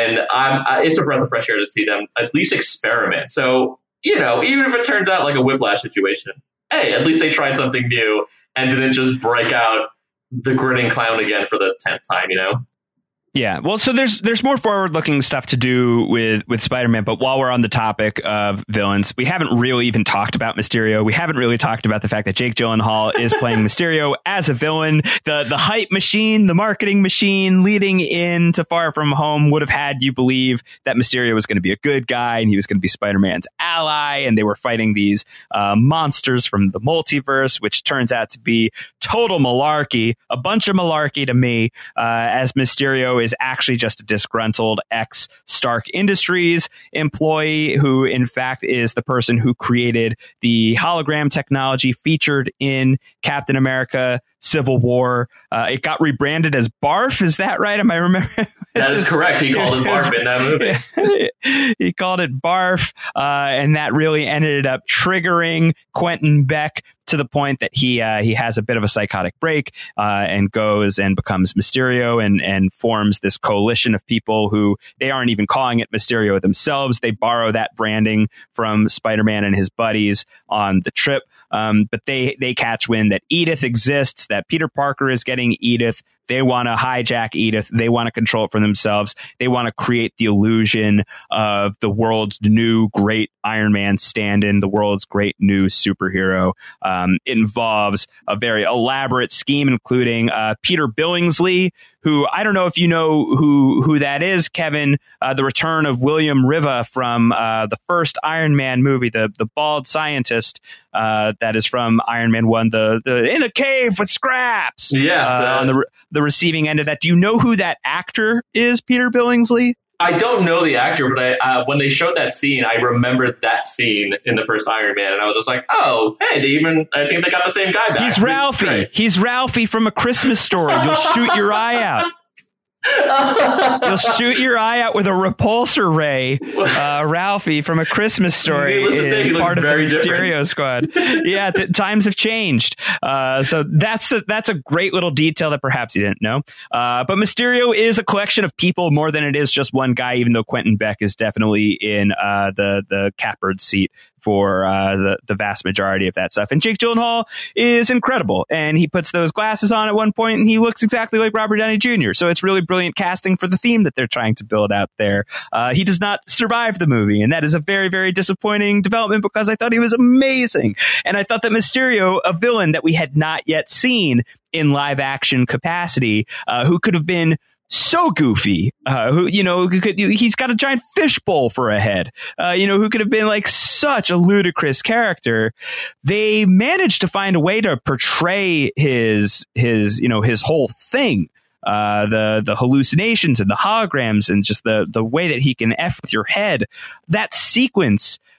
And it's a breath of fresh air to see them at least experiment. So, you know, even if it turns out like a Whiplash situation, hey, at least they tried something new and didn't just break out the grinning clown again for the 10th time, you know? Yeah, well, so there's more forward-looking stuff to do with Spider-Man, but while we're on the topic of villains, we haven't really even talked about Mysterio. We haven't really talked about the fact that Jake Gyllenhaal is playing Mysterio as a villain. The hype machine, the marketing machine leading into Far From Home would have had you believe that Mysterio was going to be a good guy and he was going to be Spider-Man's ally, and they were fighting these monsters from the multiverse, which turns out to be total malarkey, a bunch of malarkey to me, as Mysterio is actually just a disgruntled ex-Stark Industries employee who, in fact, is the person who created the hologram technology featured in Captain America Civil War. It got rebranded as Barf. Is that right? Am I remembering? That is correct. He called it Barf in that movie. He called it Barf, and that really ended up triggering Quentin Beck to the point that he has a bit of a psychotic break and goes and becomes Mysterio and forms this coalition of people who they aren't even calling it Mysterio themselves. They borrow that branding from Spider-Man and his buddies on the trip. But they catch wind that Edith exists, that Peter Parker is getting Edith. They want to hijack Edith. They want to control it for themselves. They want to create the illusion of the world's new great Iron Man stand-in, the world's great new superhero. It involves a very elaborate scheme, including Peter Billingsley, who I don't know if you know who that is, Kevin, the return of William Riva from the first Iron Man movie, the bald scientist that is from Iron Man 1, the in a cave with scraps. Yeah. On the receiving end of that. Do you know who that actor is, Peter Billingsley? I don't know the actor, but when they showed that scene, I remembered that scene in the first Iron Man, and I was just like, "Oh, hey, I think they got the same guy back." He's Ralphie. He's Ralphie from A Christmas Story. You'll shoot your eye out. You'll shoot your eye out with a repulsor ray. Ralphie from A Christmas Story is part of the Mysterio squad. Yeah, times have changed. So that's a great little detail that perhaps you didn't know. But Mysterio is a collection of people more than it is just one guy, even though Quentin Beck is definitely in the catbird seat for the vast majority of that stuff. And Jake Gyllenhaal is incredible. And he puts those glasses on at one point and he looks exactly like Robert Downey Jr. So it's really brilliant casting for the theme that they're trying to build out there. He does not survive the movie. And that is a very, very disappointing development because I thought he was amazing. And I thought that Mysterio, a villain that we had not yet seen in live action capacity, who could have been so goofy, he's got a giant fishbowl for a head, who could have been like such a ludicrous character. They managed to find a way to portray his whole thing. The hallucinations and the holograms and just the way that he can F with your head. That sequence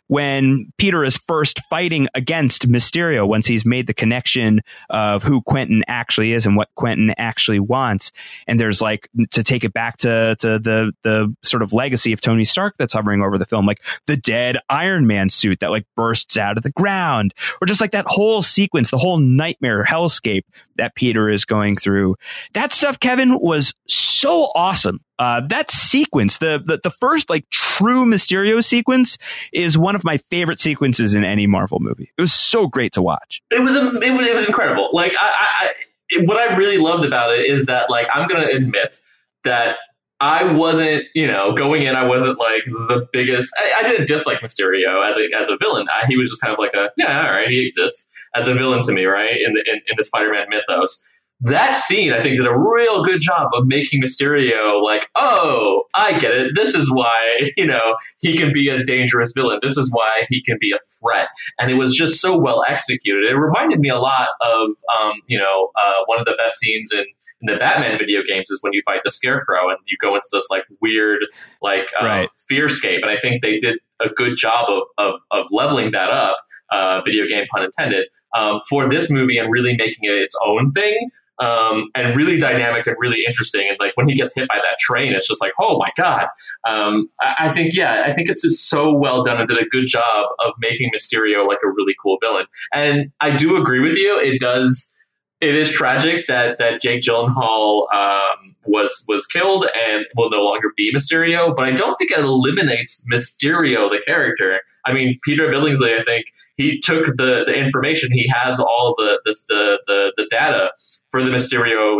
when Peter is first fighting against Mysterio, once he's made the connection of who Quentin actually is and what Quentin actually wants. And there's like, to take it back to the sort of legacy of Tony Stark that's hovering over the film, like the dead Iron Man suit that like bursts out of the ground, or just like that whole sequence, the whole nightmare hellscape that Peter is going through. That stuff, Kevin, was so awesome. That sequence, the first like true Mysterio sequence, is one of my favorite sequences in any Marvel movie. It was so great to watch. It was incredible. Like what I really loved about it is that, like, I'm going to admit that I wasn't, going in, I wasn't like the biggest. I didn't dislike Mysterio as a villain. He was just kind of like all right, he exists as a villain to me, right? In the Spider-Man mythos. That scene, I think, did a real good job of making Mysterio like, oh, I get it. This is why, he can be a dangerous villain. This is why he can be a threat. And it was just so well executed. It reminded me a lot of, one of the best scenes in the Batman video games is when you fight the Scarecrow and you go into this like weird, like fearscape. And I think they did a good job of leveling that up, video game pun intended, for this movie and really making it its own thing. And really dynamic and really interesting. And like when he gets hit by that train, it's just like, oh my God. I think it's just so well done and did a good job of making Mysterio like a really cool villain. And I do agree with you. It is tragic that Jake Gyllenhaal was killed and will no longer be Mysterio, but I don't think it eliminates Mysterio, the character. I mean, Peter Billingsley, I think he took the information. He has all the data for the Mysterio,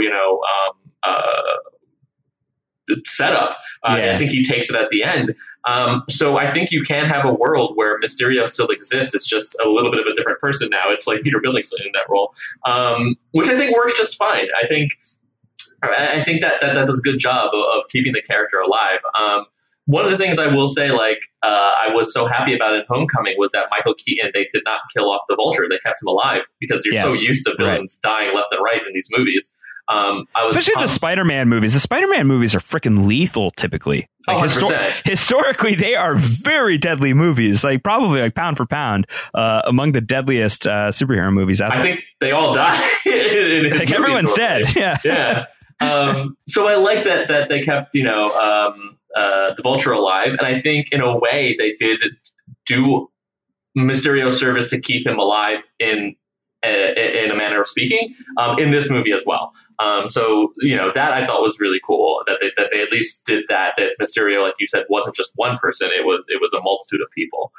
setup. I think he takes it at the end. So I think you can have a world where Mysterio still exists. It's just a little bit of a different person now. It's like Peter Billingsley in that role, which I think works just fine. I think that does a good job of keeping the character alive. One of the things I will say, I was so happy about in Homecoming was that Michael Keaton, they did not kill off the Vulture. They kept him alive because you're so used to villains dying left and right in these movies. Especially the Spider-Man movies. The Spider-Man movies are freaking lethal typically. Historically, they are very deadly movies, like probably like pound for pound, among the deadliest superhero movies out there. I think they all die. Like everyone said. Yeah. So I like that they kept, the Vulture alive. And I think in a way they did do Mysterio's service to keep him alive in a manner of speaking, in this movie as well. So, that I thought was really cool that they at least did that Mysterio, like you said, wasn't just one person. It was a multitude of people.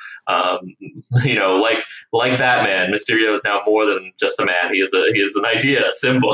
Like Batman, Mysterio is now more than just a man. He is an idea, a symbol.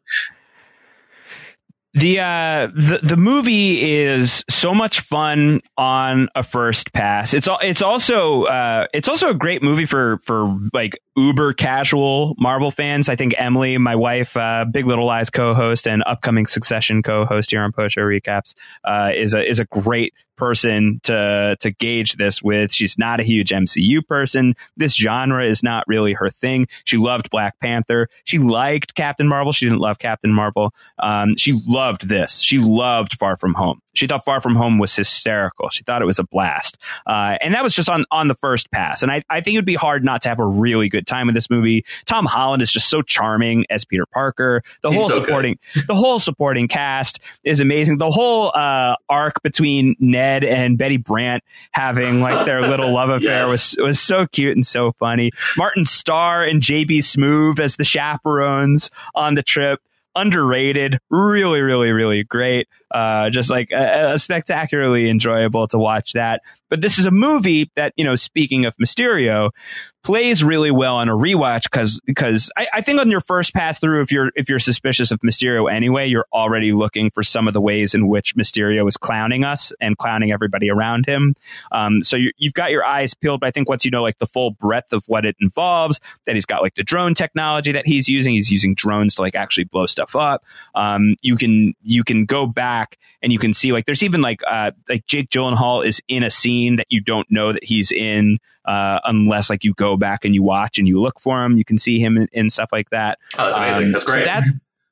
The movie is so much fun on a first pass. It's also a great movie for like uber casual Marvel fans. I think Emily, my wife, Big Little Lies co-host and upcoming Succession co-host here on Post Show Recaps, is a great person to gauge this with. She's not a huge MCU person. This genre is not really her thing. She loved Black Panther. She liked Captain Marvel. She didn't love Captain Marvel. She loved this. She loved Far From Home. She thought Far From Home was hysterical. She thought it was a blast. And that was just on the first pass. And I think it would be hard not to have a really good time with this movie. Tom Holland is just so charming as Peter Parker. The whole supporting cast is amazing. The whole arc between Ned and Betty Brant having like their little love affair was so cute and so funny. Martin Starr and JB Smoove as the chaperones on the trip. Underrated, really, really, really great. Just like spectacularly enjoyable to watch that. But this is a movie that, speaking of Mysterio, plays really well on a rewatch because I think on your first pass through, if you're suspicious of Mysterio anyway, you're already looking for some of the ways in which Mysterio is clowning us and clowning everybody around him. So you've got your eyes peeled, but I think once you know like the full breadth of what it involves, that he's got like the drone technology that he's using drones to like actually blow stuff up. You can go back and you can see like there's even like Jake Gyllenhaal is in a scene that you don't know that he's in unless like you go back and you watch and you look for him. You can see him in stuff like that. Oh, that's amazing. That's great.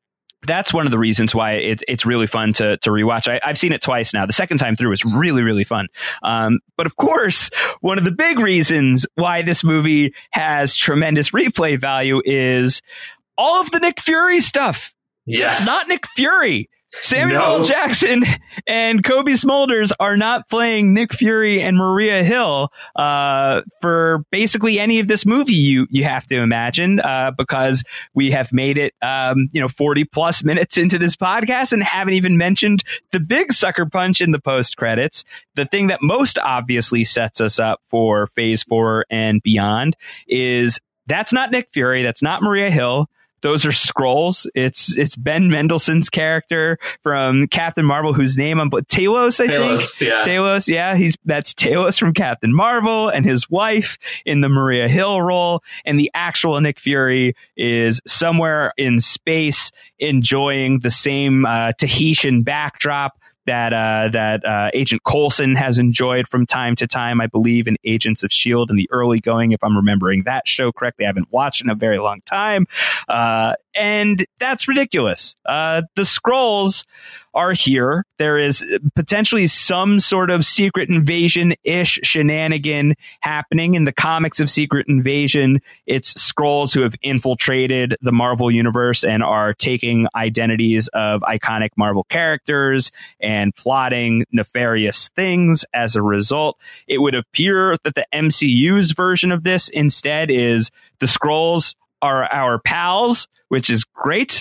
that's one of the reasons why it's really fun to rewatch. I've seen it twice now. The second time through was really, really fun. But of course, one of the big reasons why this movie has tremendous replay value is all of the Nick Fury stuff. Yes. It's not Nick Fury. Samuel L. Jackson and Kobe Smulders are not playing Nick Fury and Maria Hill for basically any of this movie you have to imagine, because we have made it 40 plus minutes into this podcast and haven't even mentioned the big sucker punch in the post credits. The thing that most obviously sets us up for Phase 4 and beyond is that's not Nick Fury, that's not Maria Hill. Those are Skrulls. It's Ben Mendelsohn's character from Captain Marvel, whose name I'm Talos, I think. Yeah. Talos, yeah. That's Talos from Captain Marvel, and his wife in the Maria Hill role. And the actual Nick Fury is somewhere in space enjoying the same Tahitian backdrop that Agent Coulson has enjoyed from time to time, I believe, in Agents of S.H.I.E.L.D. in the early going, if I'm remembering that show correctly. I haven't watched in a very long time. And that's ridiculous. The Skrulls are here. There is potentially some sort of Secret Invasion-ish shenanigan happening in the comics of Secret Invasion. It's Skrulls who have infiltrated the Marvel universe and are taking identities of iconic Marvel characters and plotting nefarious things as a result. It would appear that the MCU's version of this instead is the Skrulls are our pals, which is great.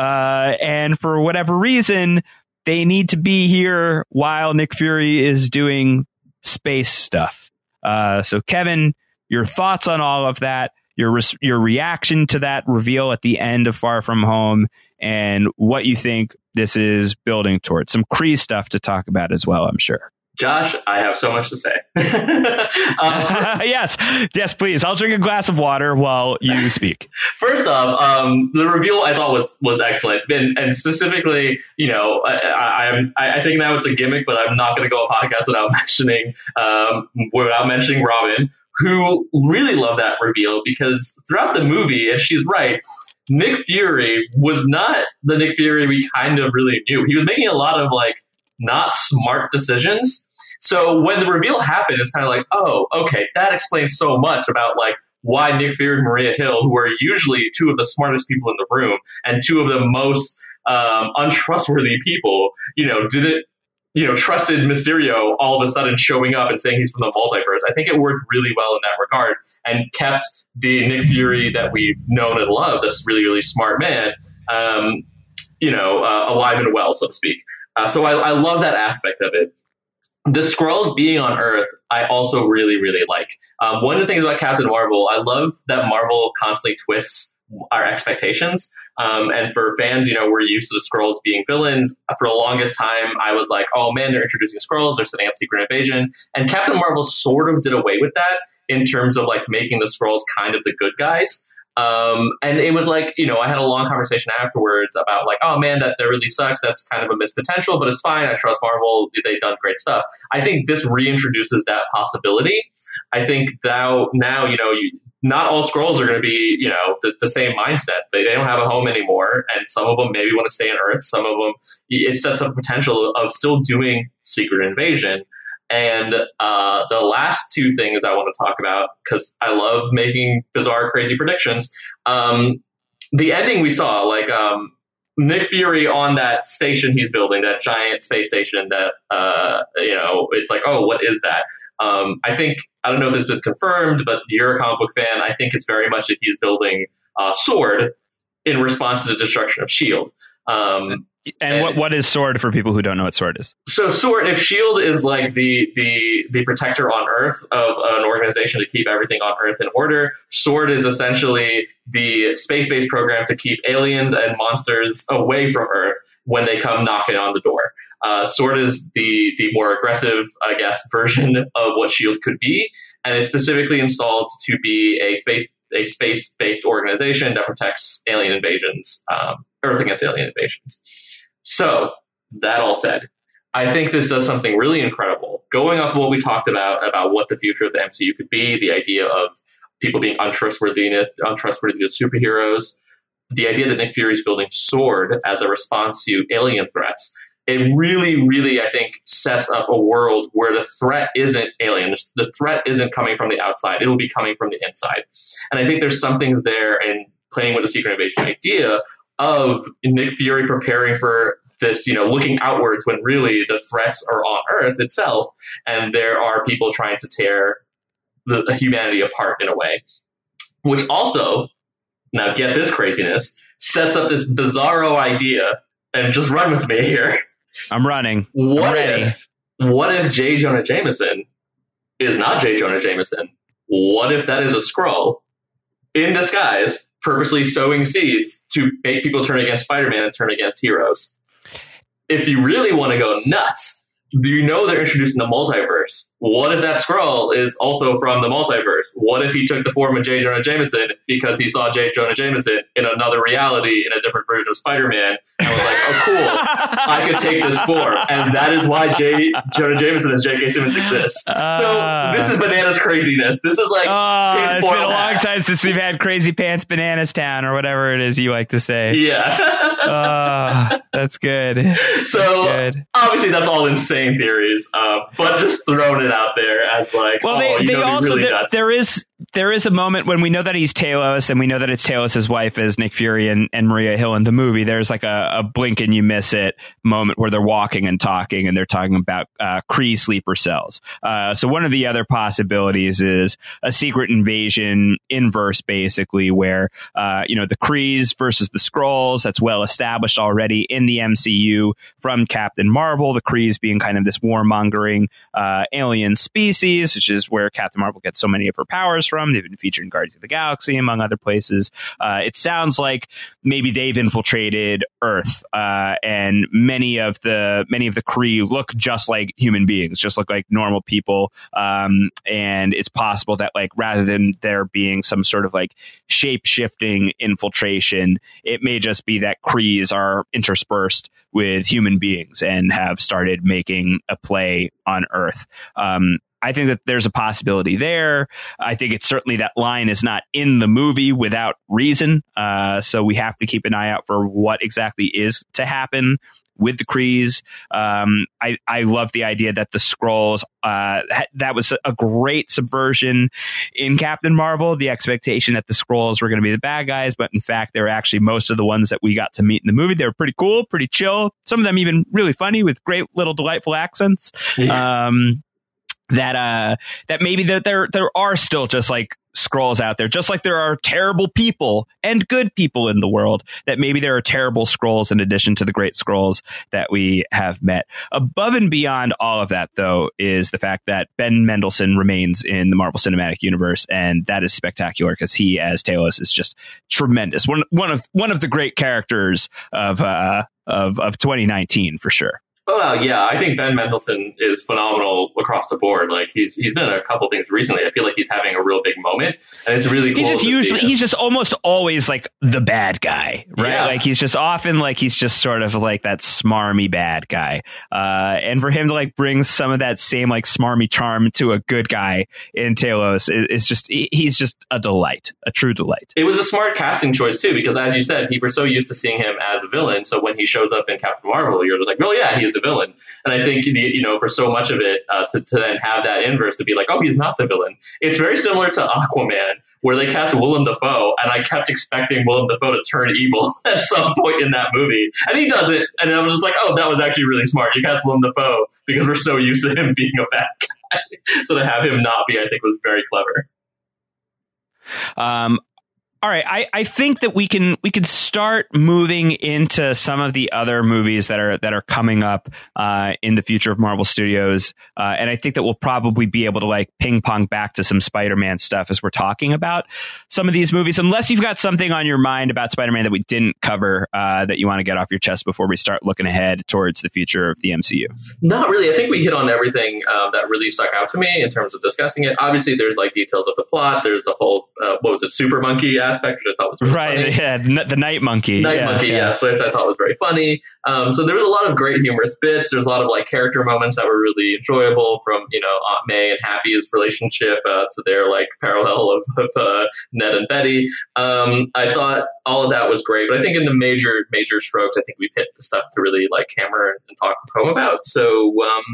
And for whatever reason, they need to be here while Nick Fury is doing space stuff. So, Kevin, your thoughts on all of that, your reaction to that reveal at the end of Far From Home, and what you think this is building towards. Some Kree stuff to talk about as well, I'm sure. Josh, I have so much to say. Yes, please. I'll drink a glass of water while you speak. First off, the reveal I thought was excellent, and specifically, I think now it's a gimmick, but I'm not going to go a podcast without mentioning Robin, who really loved that reveal, because throughout the movie, and she's right, Nick Fury was not the Nick Fury we kind of really knew. He was making a lot of not smart decisions. So when the reveal happened, it's kind of like, oh, okay, that explains so much about why Nick Fury and Maria Hill, who are usually two of the smartest people in the room and two of the most untrustworthy people, trusted Mysterio all of a sudden showing up and saying he's from the multiverse. I think it worked really well in that regard and kept the Nick Fury that we've known and loved, this really, really smart man, alive and well, so to speak. So I love that aspect of it. The Skrulls being on Earth, I also really, really like. One of the things about Captain Marvel, I love that Marvel constantly twists our expectations. And for fans, we're used to the Skrulls being villains. For the longest time, I was like, oh man, they're introducing Skrulls, they're setting up Secret Invasion. And Captain Marvel sort of did away with that in terms of making the Skrulls kind of the good guys. And it was I had a long conversation afterwards about oh man, that really sucks. That's kind of a missed potential, but it's fine. I trust Marvel. They've done great stuff. I think this reintroduces that possibility. I think now, not all Skrulls are going to be, the same mindset. They don't have a home anymore. And some of them maybe want to stay on Earth. Some of them, it sets up potential of still doing Secret Invasion. And the last two things I want to talk about, because I love making bizarre, crazy predictions. The ending we saw, Nick Fury on that station he's building, that giant space station that, it's oh, what is that? I don't know if this has been confirmed, but you're a comic book fan. I think it's very much that he's building S.W.O.R.D. in response to the destruction of S.H.I.E.L.D. And what is S.W.O.R.D. for people who don't know what S.W.O.R.D. is? So S.W.O.R.D., if S.H.I.E.L.D. is the protector on Earth of an organization to keep everything on Earth in order, S.W.O.R.D. is essentially the space-based program to keep aliens and monsters away from Earth when they come knocking on the door. S.W.O.R.D. is the more aggressive, I guess, version of what S.H.I.E.L.D. could be, and it's specifically installed to be a space-based organization that protects alien invasions, Earth against alien invasions. So, that all said, I think this does something really incredible. Going off of what we talked about what the future of the MCU could be, the idea of people being untrustworthy as superheroes, the idea that Nick Fury is building S.W.O.R.D. as a response to alien threats, it really, really, I think, sets up a world where the threat isn't aliens. The threat isn't coming from the outside. It'll be coming from the inside. And I think there's something there in playing with the Secret Invasion idea of Nick Fury preparing for this, looking outwards when really the threats are on Earth itself. And there are people trying to tear the humanity apart in a way, which also, now get this craziness, sets up this bizarro idea, and just run with me here. I'm running. What if J. Jonah Jameson is not J. Jonah Jameson? What if that is a Skrull in disguise, purposely sowing seeds to make people turn against Spider-Man and turn against heroes? If you really want to go nuts, they're introducing the multiverse. What if that Skrull is also from the multiverse? What if he took the form of J. Jonah Jameson because he saw J. Jonah Jameson in another reality in a different version of Spider-Man and was like, oh, cool, I could take this form. And that is why J. Jonah Jameson as J.K. Simmons exists. So this is bananas craziness. This is like it's been a long time since we've had Crazy Pants Bananas Town or whatever it is you like to say. Yeah. That's good. So obviously that's all insane theories, but just throwing it out there as like, they also really nuts. There is a moment when we know that he's Talos, and we know that it's Talos' wife as Nick Fury and Maria Hill in the movie. There's like a blink and you miss it moment where they're walking and talking, and they're talking about Kree sleeper cells. So one of the other possibilities is a Secret Invasion inverse, basically, where the Krees versus the Skrulls. That's well established already in the MCU from Captain Marvel. The Krees being kind of this warmongering alien species, which is where Captain Marvel gets so many of her powers from. They've been featured in Guardians of the Galaxy, among other places. It sounds like maybe they've infiltrated Earth, and many of the Kree look just like human beings, just look like normal people. And it's possible that, like, rather than there being some sort of like shape-shifting infiltration, it may just be that Krees are interspersed with human beings and have started making a play on Earth. I think that there's a possibility there. I think it's certainly that line is not in the movie without reason. So we have to keep an eye out for what exactly is to happen with the Krees. I love the idea that the Skrulls, that was a great subversion in Captain Marvel, the expectation that the Skrulls were going to be the bad guys, but in fact, they're actually most of the ones that we got to meet in the movie. They were pretty cool, pretty chill. Some of them even really funny with great little delightful accents. Yeah. That maybe there are still just like Skrulls out there, just like there are terrible people and good people in the world, that maybe there are terrible Skrulls in addition to the great Skrulls that we have met. Above and beyond all of that, though, is the fact that Ben Mendelsohn remains in the Marvel Cinematic Universe, and that is spectacular because he, as Talos, is just tremendous. One of the great characters of 2019, for sure. Oh, yeah. I think Ben Mendelsohn is phenomenal across the board. Like he's been in a couple things recently. I feel like he's having a real big moment, and it's really cool. He's just almost always like the bad guy, right? Yeah. Like he's just often like he's just sort of like that smarmy bad guy. And for him to like bring some of that same like smarmy charm to a good guy in Talos is just, he's just a delight, a true delight. It was a smart casting choice too, because as you said, we're so used to seeing him as a villain. So when he shows up in Captain Marvel, you're just like, well, yeah, he's a villain. And I think, for so much of it, to then have that inverse to be like, oh, he's not the villain. It's very similar to Aquaman, where they cast Willem Dafoe, and I kept expecting Willem Dafoe to turn evil at some point in that movie. And he doesn't. And I was just like, oh, that was actually really smart. You cast Willem Dafoe because we're so used to him being a bad guy. So to have him not be, I think, was very clever. All right, I think that we can start moving into some of the other movies that are coming up in the future of Marvel Studios, and I think that we'll probably be able to like ping pong back to some Spider-Man stuff as we're talking about some of these movies, unless you've got something on your mind about Spider-Man that we didn't cover that you want to get off your chest before we start looking ahead towards the future of the MCU. Not really. I think we hit on everything that really stuck out to me in terms of discussing it. Obviously, there's like details of the plot. There's the whole Super Monkey aspect aspect, which I thought was really funny. Yeah, the Night Monkey. Monkey, yes, which I thought was very funny. So there was a lot of great humorous bits. There's a lot of like character moments that were really enjoyable, from Aunt May and Happy's relationship to their like parallel of Ned and Betty. I thought all of that was great, but I think in the major strokes, I think we've hit the stuff to really like hammer and talk home about. So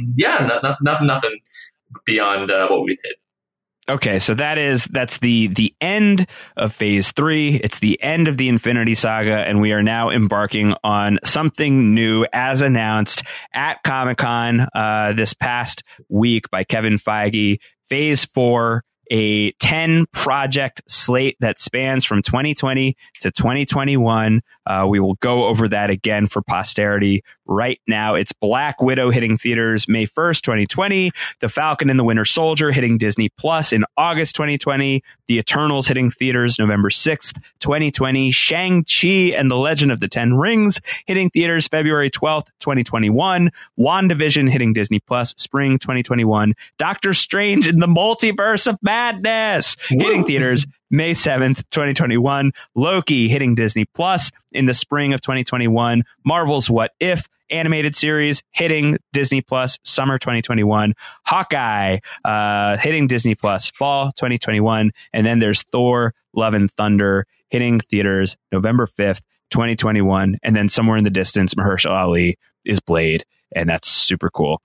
nothing beyond what we hit. Okay, so that's the end of Phase 3. It's the end of the Infinity Saga, and we are now embarking on something new, as announced at Comic-Con this past week by Kevin Feige. Phase 4, a 10-project slate that spans from 2020 to 2021. We will go over that again for posterity. Right now, it's Black Widow hitting theaters May 1st, 2020. The Falcon and the Winter Soldier hitting Disney Plus in August 2020. The Eternals hitting theaters November 6th, 2020. Shang-Chi and the Legend of the Ten Rings hitting theaters February 12th, 2021. WandaVision hitting Disney Plus spring 2021. Doctor Strange in the Multiverse of Madness hitting theaters May 7th, 2021. Loki hitting Disney Plus in the spring of 2021. Marvel's What If animated series hitting Disney Plus summer 2021. Hawkeye hitting Disney Plus fall 2021. And then there's Thor Love and Thunder hitting theaters November 5th, 2021. And then somewhere in the distance, Mahershala Ali is Blade. And that's super cool.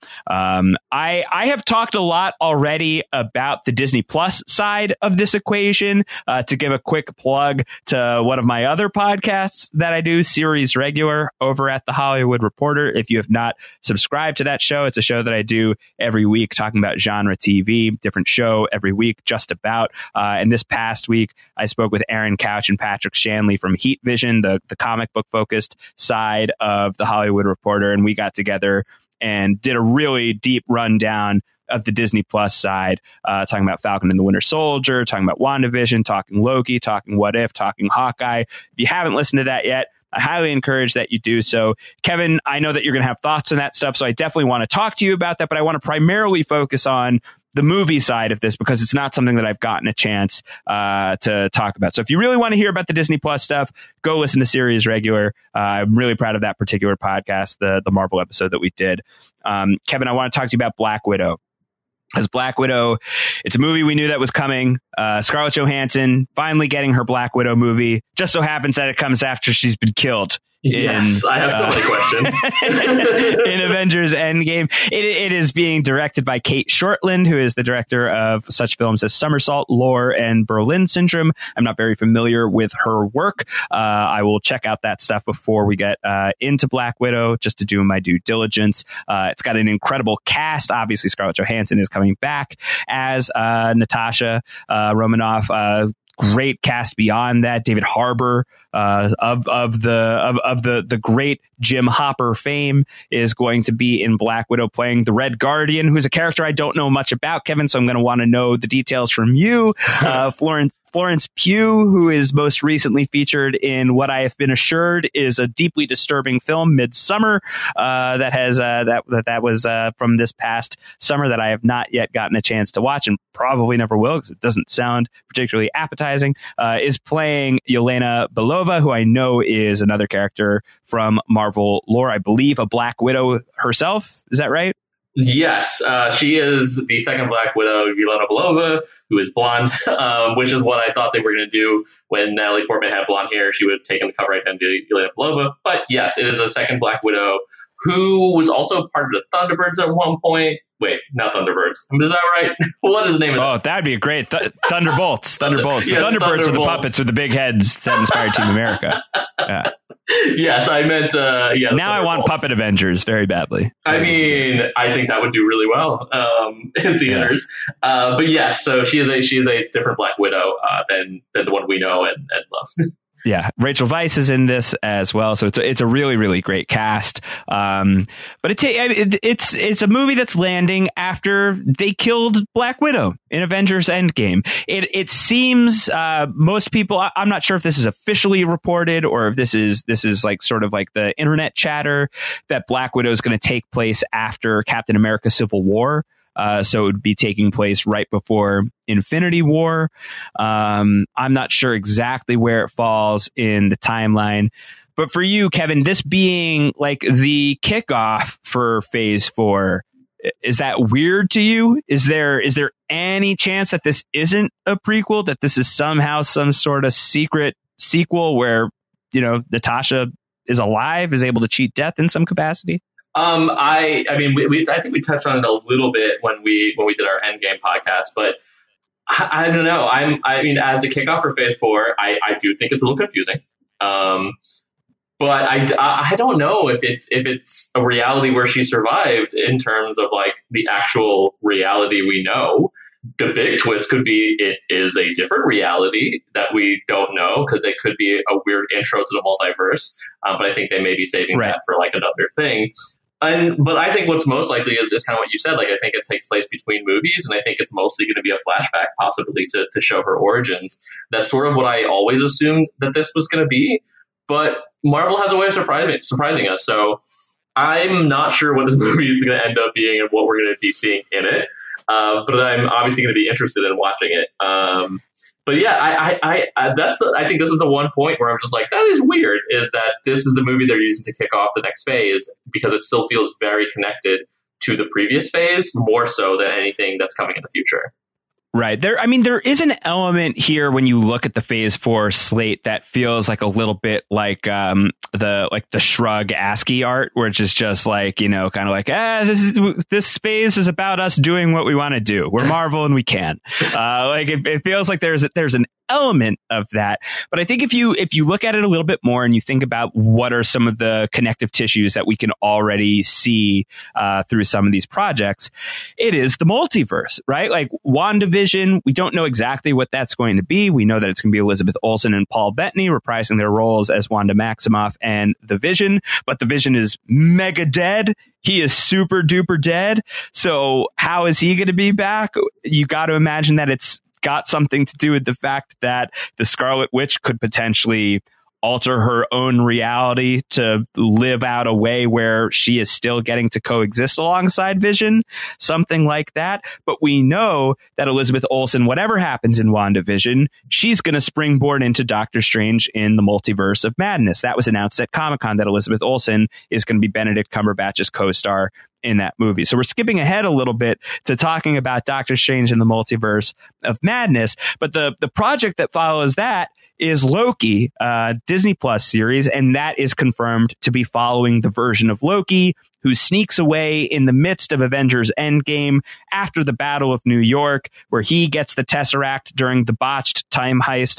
I have talked a lot already about the Disney Plus side of this equation. To give a quick plug to one of my other podcasts that I do, Series Regular, over at The Hollywood Reporter. If you have not subscribed to that show, it's a show that I do every week talking about genre TV, different show every week, just about. And this past week, I spoke with Aaron Couch and Patrick Shanley from Heat Vision, the comic book focused side of The Hollywood Reporter. And we got together and did a really deep rundown of the Disney Plus side, talking about Falcon and the Winter Soldier, talking about WandaVision, talking Loki, talking What If, talking Hawkeye. If you haven't listened to that yet, I highly encourage that you do so. Kevin, I know that you're going to have thoughts on that stuff, so I definitely want to talk to you about that, but I want to primarily focus on the movie side of this because it's not something that I've gotten a chance to talk about. So if you really want to hear about the Disney Plus stuff, go listen to Series Regular. I'm really proud of that particular podcast, the Marvel episode that we did. Kevin, I want to talk to you about Black Widow. As Black Widow, it's a movie we knew that was coming. Scarlett Johansson finally getting her Black Widow movie. Just so happens that it comes after she's been killed. Yes, I have so many questions. In Avengers Endgame. It is being directed by Kate Shortland, who is the director of such films as Somersault, Lore, and Berlin Syndrome. I'm not very familiar with her work. I will check out that stuff before we get into Black Widow, just to do my due diligence. It's got an incredible cast. Obviously, Scarlett Johansson is coming back as Natasha Romanoff. Great cast beyond that. David Harbour of the great Jim Hopper fame is going to be in Black Widow playing the Red Guardian, who's a character I don't know much about, Kevin, so I'm going to want to know the details from you. Florence Pugh, who is most recently featured in what I have been assured is a deeply disturbing film, Midsommar, that was from this past summer that I have not yet gotten a chance to watch and probably never will because it doesn't sound particularly appetizing, is playing Yelena Belova, who I know is another character from Marvel lore. I believe a Black Widow herself. Is that right? Yes, she is the second Black Widow, Yelena Belova, who is blonde, which is what I thought they were going to do when Natalie Portman had blonde hair. She would have taken the cover right then to Yelena Belova. But yes, it is a second Black Widow who was also part of the Thunderbirds at one point. Wait, not Thunderbirds. Is that right? What is the name of that? Oh, that'd be a great Thunderbolts. Thunderbolts. Yes, the Thunderbirds are the Thunderbolts. puppets with the big heads that inspired Team America. Yeah. Yes, I meant Now I want Puppet Avengers very badly. I mean, I think that would do really well in theaters. Yeah. But yes, so she is a different Black Widow than the one we know and love. Yeah, Rachel Weisz is in this as well, so it's a really, really great cast. But it's a movie that's landing after they killed Black Widow in Avengers Endgame. It seems most people, I'm not sure if this is officially reported or if this is like sort of like the internet chatter, that Black Widow is going to take place after Captain America: Civil War. So it would be taking place right before Infinity War. I'm not sure exactly where it falls in the timeline. But for you, Kevin, this being like the kickoff for Phase 4, is that weird to you? Is there any chance that this isn't a prequel, that this is somehow some sort of secret sequel where, Natasha is alive, is able to cheat death in some capacity? I think we touched on it a little bit when we did our Endgame podcast, but I don't know. As a kickoff for Phase 4, I do think it's a little confusing. But I don't know if it's a reality where she survived in terms of like the actual reality we know. The big twist could be it is a different reality that we don't know, because it could be a weird intro to the multiverse. But I think they may be saving that for like another thing. But I think what's most likely is kind of what you said. Like, I think it takes place between movies, and I think it's mostly going to be a flashback, possibly to show her origins. That's sort of what I always assumed that this was going to be. But Marvel has a way of surprising us. So I'm not sure what this movie is going to end up being and what we're going to be seeing in it. But I'm obviously going to be interested in watching it. But yeah, I think this is the one point where I'm just like, that is weird, is that this is the movie they're using to kick off the next phase, because it still feels very connected to the previous phase, more so than anything that's coming in the future. Right. There is an element here when you look at the Phase 4 slate that feels like a little bit like the Shrug ASCII art, which is just like, kind of like, this phase is about us doing what we want to do. We're Marvel and we can. It feels like there's an element of that. But I think if you look at it a little bit more and you think about what are some of the connective tissues that we can already see through some of these projects, it is the multiverse, right? Like WandaVision, we don't know exactly what that's going to be. We know that it's going to be Elizabeth Olsen and Paul Bettany reprising their roles as Wanda Maximoff and the Vision, but the Vision is mega dead. He is super duper dead. So how is he going to be back? You got to imagine that it's got something to do with the fact that the Scarlet Witch could potentially alter her own reality to live out a way where she is still getting to coexist alongside Vision, something like that. But we know that Elizabeth Olsen, whatever happens in WandaVision, she's going to springboard into Doctor Strange in the Multiverse of Madness. That was announced at Comic-Con, that Elizabeth Olsen is going to be Benedict Cumberbatch's co-star in that movie. So we're skipping ahead a little bit to talking about Doctor Strange in the Multiverse of Madness. But the project that follows that is Loki, Disney Plus series, and that is confirmed to be following the version of Loki who sneaks away in the midst of Avengers Endgame after the Battle of New York, where he gets the Tesseract during the botched time heist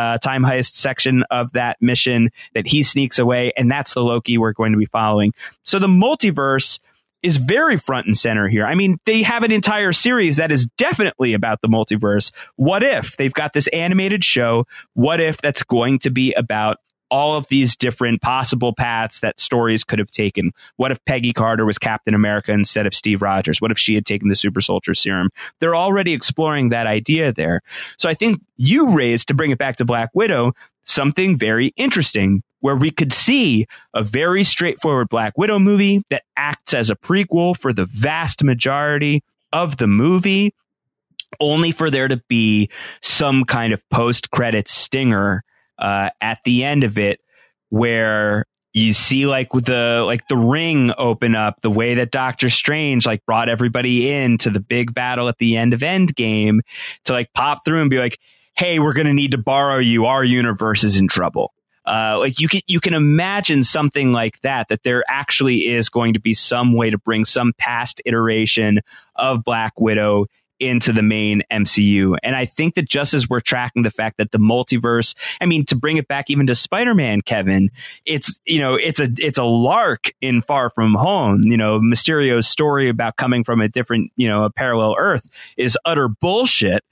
section of that mission, that he sneaks away, and that's the Loki we're going to be following. So the multiverse is very front and center here. I mean, they have an entire series that is definitely about the multiverse. What if they've got this animated show? What if that's going to be about all of these different possible paths that stories could have taken? What if Peggy Carter was Captain America instead of Steve Rogers? What if she had taken the super soldier serum? They're already exploring that idea there. So I think you raised, to bring it back to Black Widow, something very interesting, where we could see a very straightforward Black Widow movie that acts as a prequel for the vast majority of the movie, only for there to be some kind of post-credit stinger at the end of it, where you see with the ring open up, the way that Doctor Strange brought everybody in to the big battle at the end of Endgame, to pop through and be like, hey, we're going to need to borrow you. Our universe is in trouble. You can imagine something like that there actually is going to be some way to bring some past iteration of Black Widow into the main MCU. And I think that just as we're tracking the fact that the multiverse, to bring it back even to Spider-Man, Kevin, it's a lark in Far From Home. Mysterio's story about coming from a different, a parallel Earth is utter bullshit.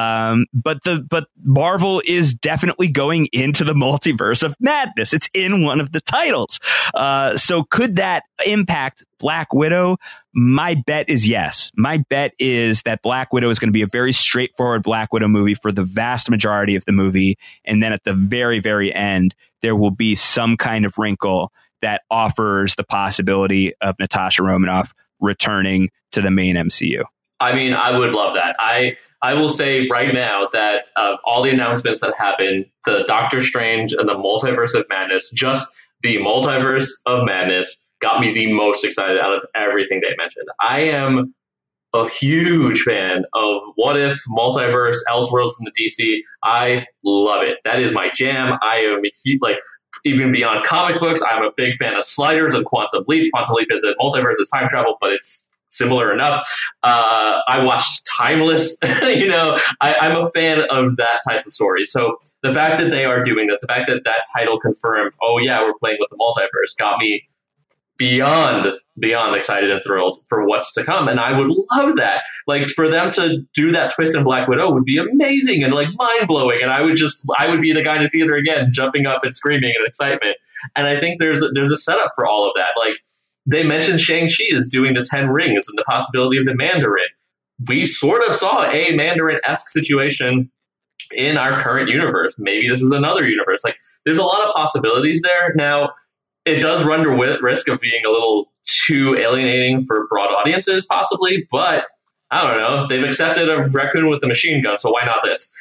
But Marvel is definitely going into the Multiverse of Madness. It's in one of the titles. So could that impact Black Widow? My bet is yes. My bet is that Black Widow is going to be a very straightforward Black Widow movie for the vast majority of the movie. And then at the very, very end, there will be some kind of wrinkle that offers the possibility of Natasha Romanoff returning to the main MCU. I mean, I would love that. I will say right now that of all the announcements that happened, the Doctor Strange and the Multiverse of Madness, just the Multiverse of Madness got me the most excited out of everything they mentioned. I am a huge fan of What If, Multiverse, Elseworlds in the DC. I love it. That is my jam. I am like, even beyond comic books, I'm a big fan of Sliders and Quantum Leap. Quantum Leap is a multiverse, is time travel, but it's similar enough. I watched Timeless. I'm a fan of that type of story. So the fact that they are doing this, the fact that that title confirmed, oh yeah, we're playing with the multiverse, got me beyond excited and thrilled for what's to come. And I would love that. Like, for them to do that twist in Black Widow would be amazing and like mind blowing. And I would be the guy in the theater again, jumping up and screaming in excitement. And I think there's a setup for all of that. Like, they mentioned Shang-Chi is doing the 10 Rings and the possibility of the Mandarin. We sort of saw a Mandarin-esque situation in our current universe. Maybe this is another universe. Like, there's a lot of possibilities there. Now, it does run the risk of being a little too alienating for broad audiences, possibly, but I don't know. They've accepted a raccoon with a machine gun, so why not this?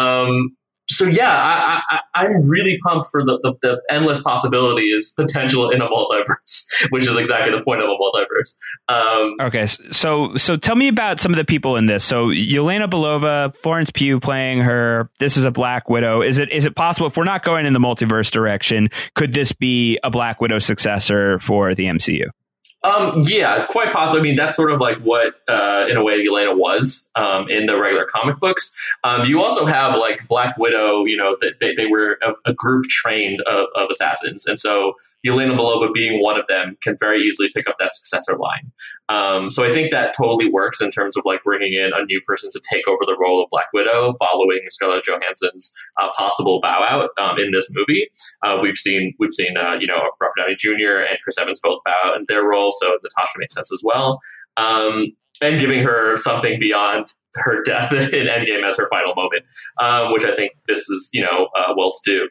So yeah, I'm really pumped for the endless possibilities potential in a multiverse, which is exactly the point of a multiverse. Okay, so tell me about some of the people in this. So Yelena Belova, Florence Pugh playing her. This is a Black Widow. Is it possible, if we're not going in the multiverse direction, could this be a Black Widow successor for the MCU? Yeah, quite possibly. I mean, that's sort of like what, in a way, Yelena was in the regular comic books. You also have like Black Widow. They were a group trained of assassins, and so Yelena Belova being one of them can very easily pick up that successor line. So I think that totally works in terms of like bringing in a new person to take over the role of Black Widow following Scarlett Johansson's possible bow out in this movie. We've seen Robert Downey Jr. and Chris Evans both bow out in their role, so Natasha makes sense as well. And giving her something beyond her death in Endgame as her final moment, which I think this is well to do.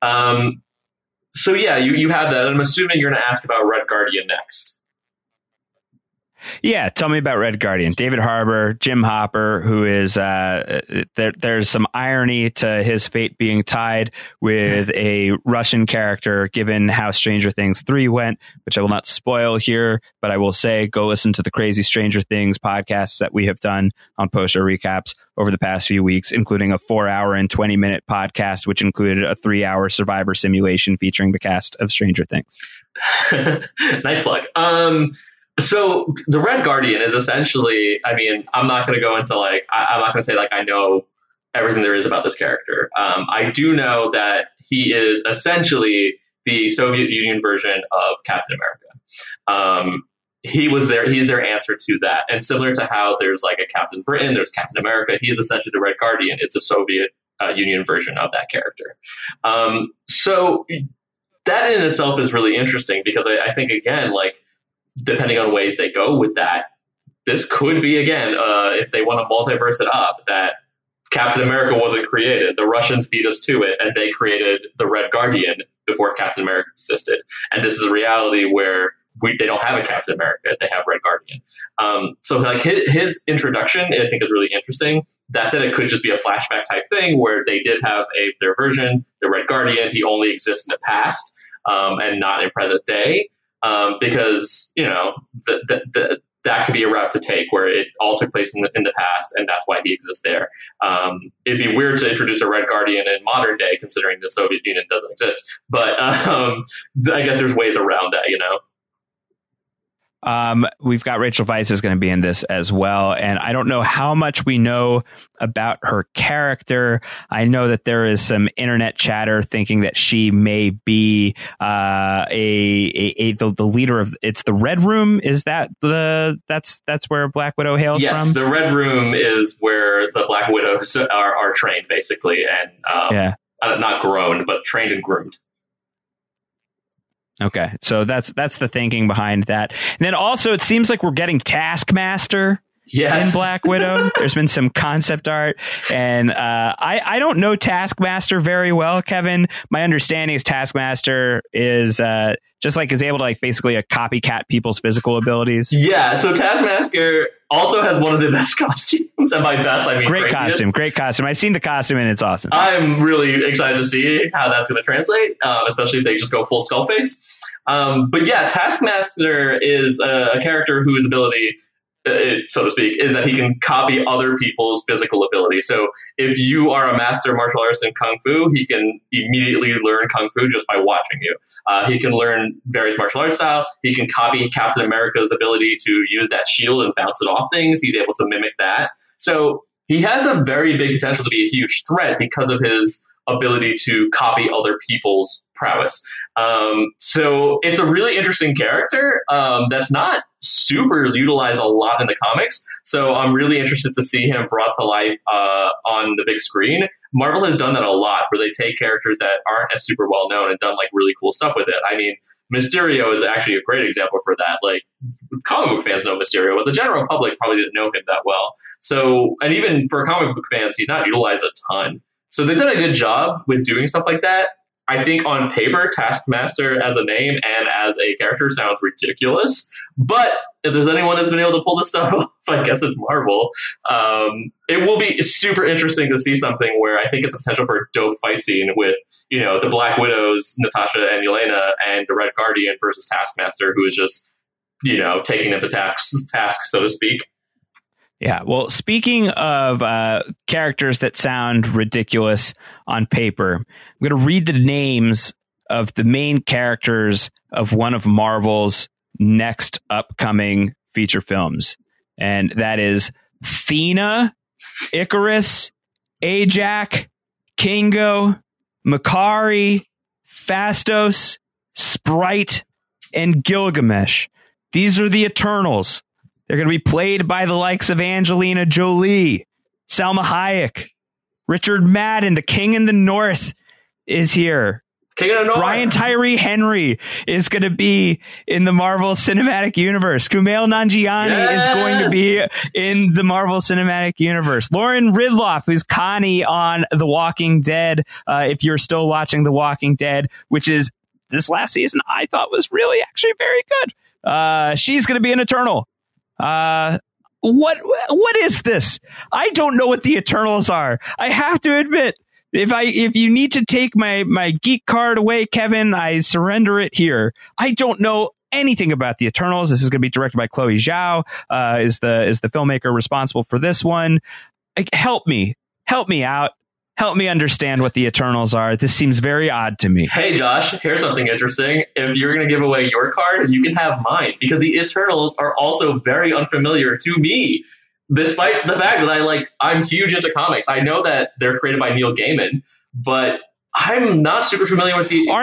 So yeah, you have that. I'm assuming you're going to ask about Red Guardian next. Yeah, tell me about Red Guardian. David Harbour, Jim Hopper, who is there's some irony to his fate being tied with a Russian character, given how Stranger Things 3 went, which I will not spoil here, but I will say go listen to the crazy Stranger Things podcasts that we have done on post-show recaps over the past few weeks, including a 4-hour and 20-minute podcast, which included a 3-hour Survivor simulation featuring the cast of Stranger Things. Nice plug. So the Red Guardian is essentially, I mean, I'm not going to go into I'm not going to say I know everything there is about this character. I do know that he is essentially the Soviet Union version of Captain America. He's their answer to that. And similar to how there's like a Captain Britain, there's Captain America, he's essentially the Red Guardian. It's a Soviet Union version of that character. So that in itself is really interesting because I think, again, depending on ways they go with that, this could be, again, if they want to multiverse it up, that Captain America wasn't created. The Russians beat us to it, and they created the Red Guardian before Captain America existed. And this is a reality where they don't have a Captain America. They have Red Guardian. So his introduction, I think, is really interesting. That said, it could just be a flashback type thing where they did have their version, the Red Guardian. He only exists in the past and not in present day. Because that could be a route to take where it all took place in the past, and that's why he exists there. It'd be weird to introduce a Red Guardian in modern day, considering the Soviet Union doesn't exist. But I guess there's ways around that, We've got Rachel Weisz is going to be in this as well. And I don't know how much we know about her character. I know that there is some internet chatter thinking that she may be the leader of it's the Red Room. Is that that's where Black Widow hails from? Yes, the Red Room is where the Black Widows are trained, basically, and not grown, but trained and groomed. Okay, so that's the thinking behind that. And then also, it seems like we're getting Taskmaster Yes. in Black Widow. There's been some concept art, and I don't know Taskmaster very well, Kevin. My understanding is Taskmaster is just like is able to like basically copycat people's physical abilities. Yeah, so Taskmaster also has one of the best costumes, and by best I mean great craziest. costume. I've seen the costume and it's awesome. I'm really excited to see how that's going to translate, especially if they just go full skull face. But yeah, Taskmaster is a character whose ability, so to speak, is that he can copy other people's physical ability. So if you are a master martial artist in Kung Fu, he can immediately learn Kung Fu just by watching you. He can learn various martial arts style. He can copy Captain America's ability to use that shield and bounce it off things. He's able to mimic that. So he has a very big potential to be a huge threat because of his ability to copy other people's prowess. So it's a really interesting character that's not super utilized a lot in the comics. So I'm really interested to see him brought to life on the big screen. Marvel has done that a lot, where they take characters that aren't as super well known and done like really cool stuff with it. I mean, Mysterio is actually a great example for that. Like, comic book fans know Mysterio, but the general public probably didn't know him that well. So, and even for comic book fans, he's not utilized a ton. So they've done a good job with doing stuff like that. I think on paper, Taskmaster as a name and as a character sounds ridiculous. But if there's anyone that's been able to pull this stuff off, I guess it's Marvel. It will be super interesting to see something where I think it's a potential for a dope fight scene with, you know, the Black Widows, Natasha and Yelena, and the Red Guardian versus Taskmaster, who is just, you know, taking them to task, so to speak. Yeah, well, speaking of characters that sound ridiculous on paper, I'm going to read the names of the main characters of one of Marvel's next upcoming feature films. And that is Thena, Icarus, Ajax, Kingo, Makari, Phastos, Sprite, and Gilgamesh. These are the Eternals. They're going to be played by the likes of Angelina Jolie, Salma Hayek, Richard Madden, the King in the North is here. King of the North. Brian Tyree Henry is going to be in the Marvel Cinematic Universe. Kumail Nanjiani is going to be in the Marvel Cinematic Universe. Lauren Ridloff, who's Connie on The Walking Dead, if you're still watching The Walking Dead, which is this last season I thought was really actually very good. She's going to be an Eternal. What is this? I don't know what the Eternals are. I have to admit, if you need to take my geek card away, Kevin, I surrender it here. I don't know anything about the Eternals. This is going to be directed by Chloe Zhao, is the filmmaker responsible for this one. Help me out. Help me understand what the Eternals are. This seems very odd to me. Hey, Josh, here's something interesting. If you're going to give away your card, you can have mine, because the Eternals are also very unfamiliar to me, despite the fact that I'm huge into comics. I know that they're created by Neil Gaiman, but I'm not super familiar with the...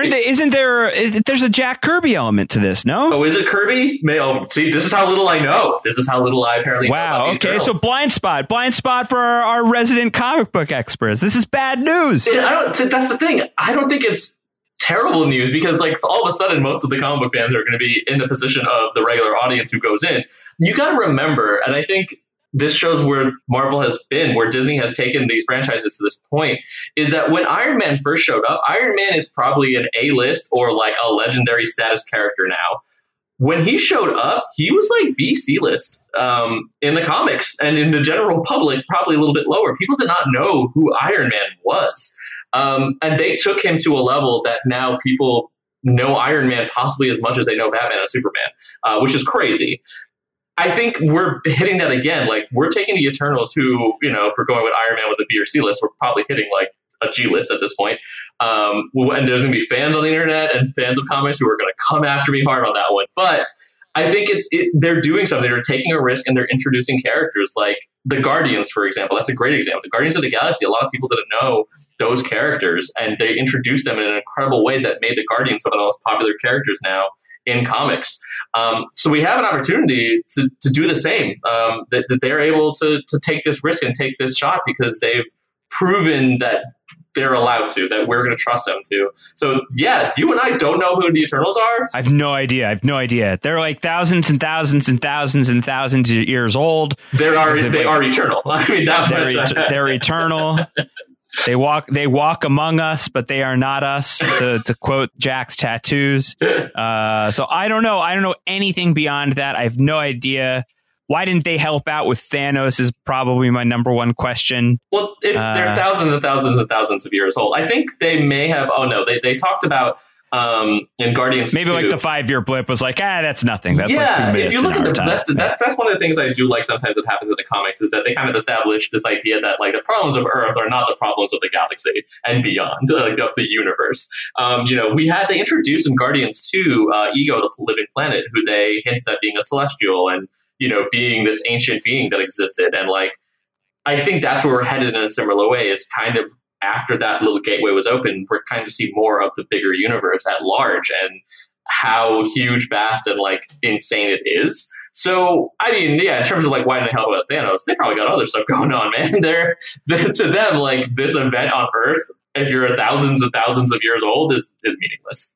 There's a Jack Kirby element to this, no? Oh, is it Kirby? See, this is how little I know. This is how little I apparently know about the okay, Eternals. so blind spot for our resident comic book experts. This is bad news. That's the thing. I don't think it's terrible news, because all of a sudden most of the comic book fans are going to be in the position of the regular audience who goes in. You got to remember, and I think this shows where Marvel has been, where Disney has taken these franchises to this point, is that when Iron Man first showed up, Iron Man is probably an A-list or like a legendary status character now. When he showed up, he was like B/C list in the comics, and in the general public, probably a little bit lower. People did not know who Iron Man was. And they took him to a level that now people know Iron Man possibly as much as they know Batman and Superman, which is crazy. I think we're hitting that again. Like, we're taking the Eternals, who, you know, for going with Iron Man was a B or C list, we're probably hitting like a G list at this point. And there's going to be fans on the internet and fans of comics who are going to come after me hard on that one. But I think they're doing something. They're taking a risk, and they're introducing characters like the Guardians, for example. That's a great example. The Guardians of the Galaxy, a lot of people didn't know those characters, and they introduced them in an incredible way that made the Guardians some of the most popular characters now in comics. So we have an opportunity to do the same, that they're able to take this risk and take this shot, because they've proven that they're allowed to, that we're going to trust them to. So yeah, you and I don't know who the Eternals are. I have no idea. They're like thousands and thousands and thousands and thousands of years old. They are eternal. I mean, they're eternal. They walk among us, but they are not us, to quote Jack's tattoos. So I don't know anything beyond that. I have no idea. Why didn't they help out with Thanos is probably my number one question. Well, if they're thousands and thousands and thousands of years old, I think they may have. Oh no, they talked about in Guardians. Maybe 2, like the 5-year blip was like, that's nothing. That's yeah, like 2 minutes. If you look at the that's one of the things I do like sometimes that happens in the comics is that they kind of establish this idea that like the problems of Earth are not the problems of the galaxy and beyond, like of the universe. They introduced in Guardians 2 Ego, the living planet, who they hinted at being a celestial and being this ancient being that existed. And like, I think that's where we're headed in a similar way, is kind of after that little gateway was open, we're kind of see more of the bigger universe at large and how huge, vast, and like insane it is. So, I mean, yeah, in terms of like why didn't they help out Thanos, they probably got other stuff going on, man. They're to them, like this event on Earth, if you're thousands and thousands of years old, is meaningless.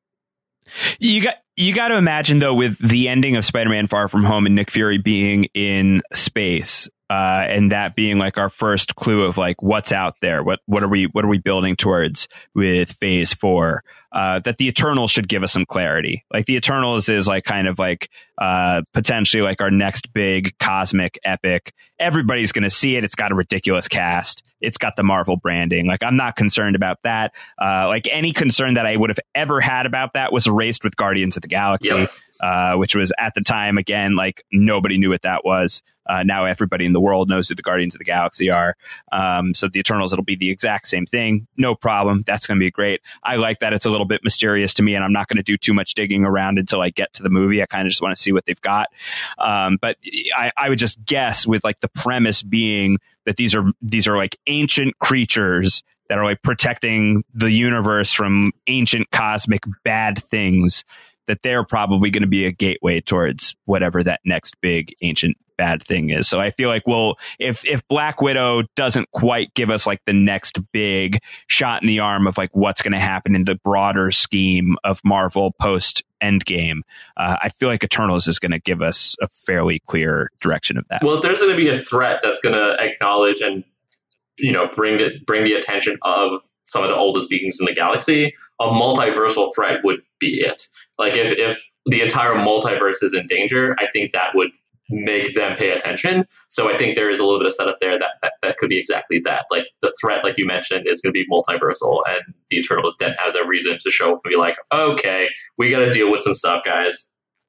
You got to imagine, though, with the ending of Spider-Man Far From Home and Nick Fury being in space, and that being like our first clue of like what's out there, what are we building towards with Phase 4, that the Eternals should give us some clarity. Like the Eternals is like kind of like potentially like our next big cosmic epic. Everybody's going to see it. It's got a ridiculous cast. It's got the Marvel branding. Like, I'm not concerned about that. Like any concern that I would have ever had about that was erased with Guardians of the Galaxy, which was at the time, again, like nobody knew what that was. Now everybody in the world knows who the Guardians of the Galaxy are. So the Eternals, it'll be the exact same thing. No problem. That's going to be great. I like that it's a little bit mysterious to me, and I'm not going to do too much digging around until I get to the movie. I kind of just want to see what they've got. But I would just guess, with like the premise being that these are like ancient creatures that are like protecting the universe from ancient cosmic bad things, that they're probably going to be a gateway towards whatever that next big ancient bad thing is. So I feel like, well, if Black Widow doesn't quite give us like the next big shot in the arm of like what's going to happen in the broader scheme of Marvel post Endgame, I feel like Eternals is going to give us a fairly clear direction of that. Well, if there's going to be a threat that's going to acknowledge and bring the attention of some of the oldest beings in the galaxy, a multiversal threat would be it. Like if the entire multiverse is in danger, I think that would make them pay attention. So I think there is a little bit of setup there that could be exactly that. Like the threat, like you mentioned, is going to be multiversal, and the Eternals then has a reason to show up and be like, okay, we got to deal with some stuff, guys.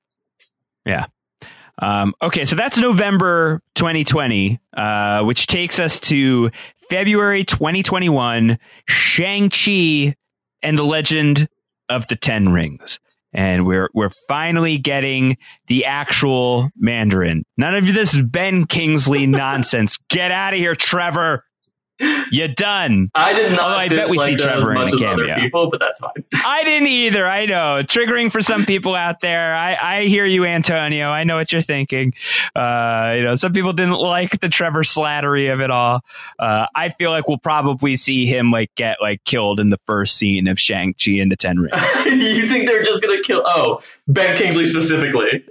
Yeah. Okay, so that's November 2020, which takes us to February 2021, Shang-Chi and the Legend of the Ten Rings. And we're finally getting the actual Mandarin. None of this Ben Kingsley nonsense. Get out of here, Trevor. You're done. I did not. Although I bet we see Trevor in the cameo. Other people, but that's fine. I didn't either. I know. Triggering for some people out there. I hear you, Antonio. I know what you're thinking. Some people didn't like the Trevor slattery of it all. I feel like we'll probably see him get killed in the first scene of Shang-Chi and the Ten Rings. You think they're just gonna kill? Oh, Ben Kingsley specifically.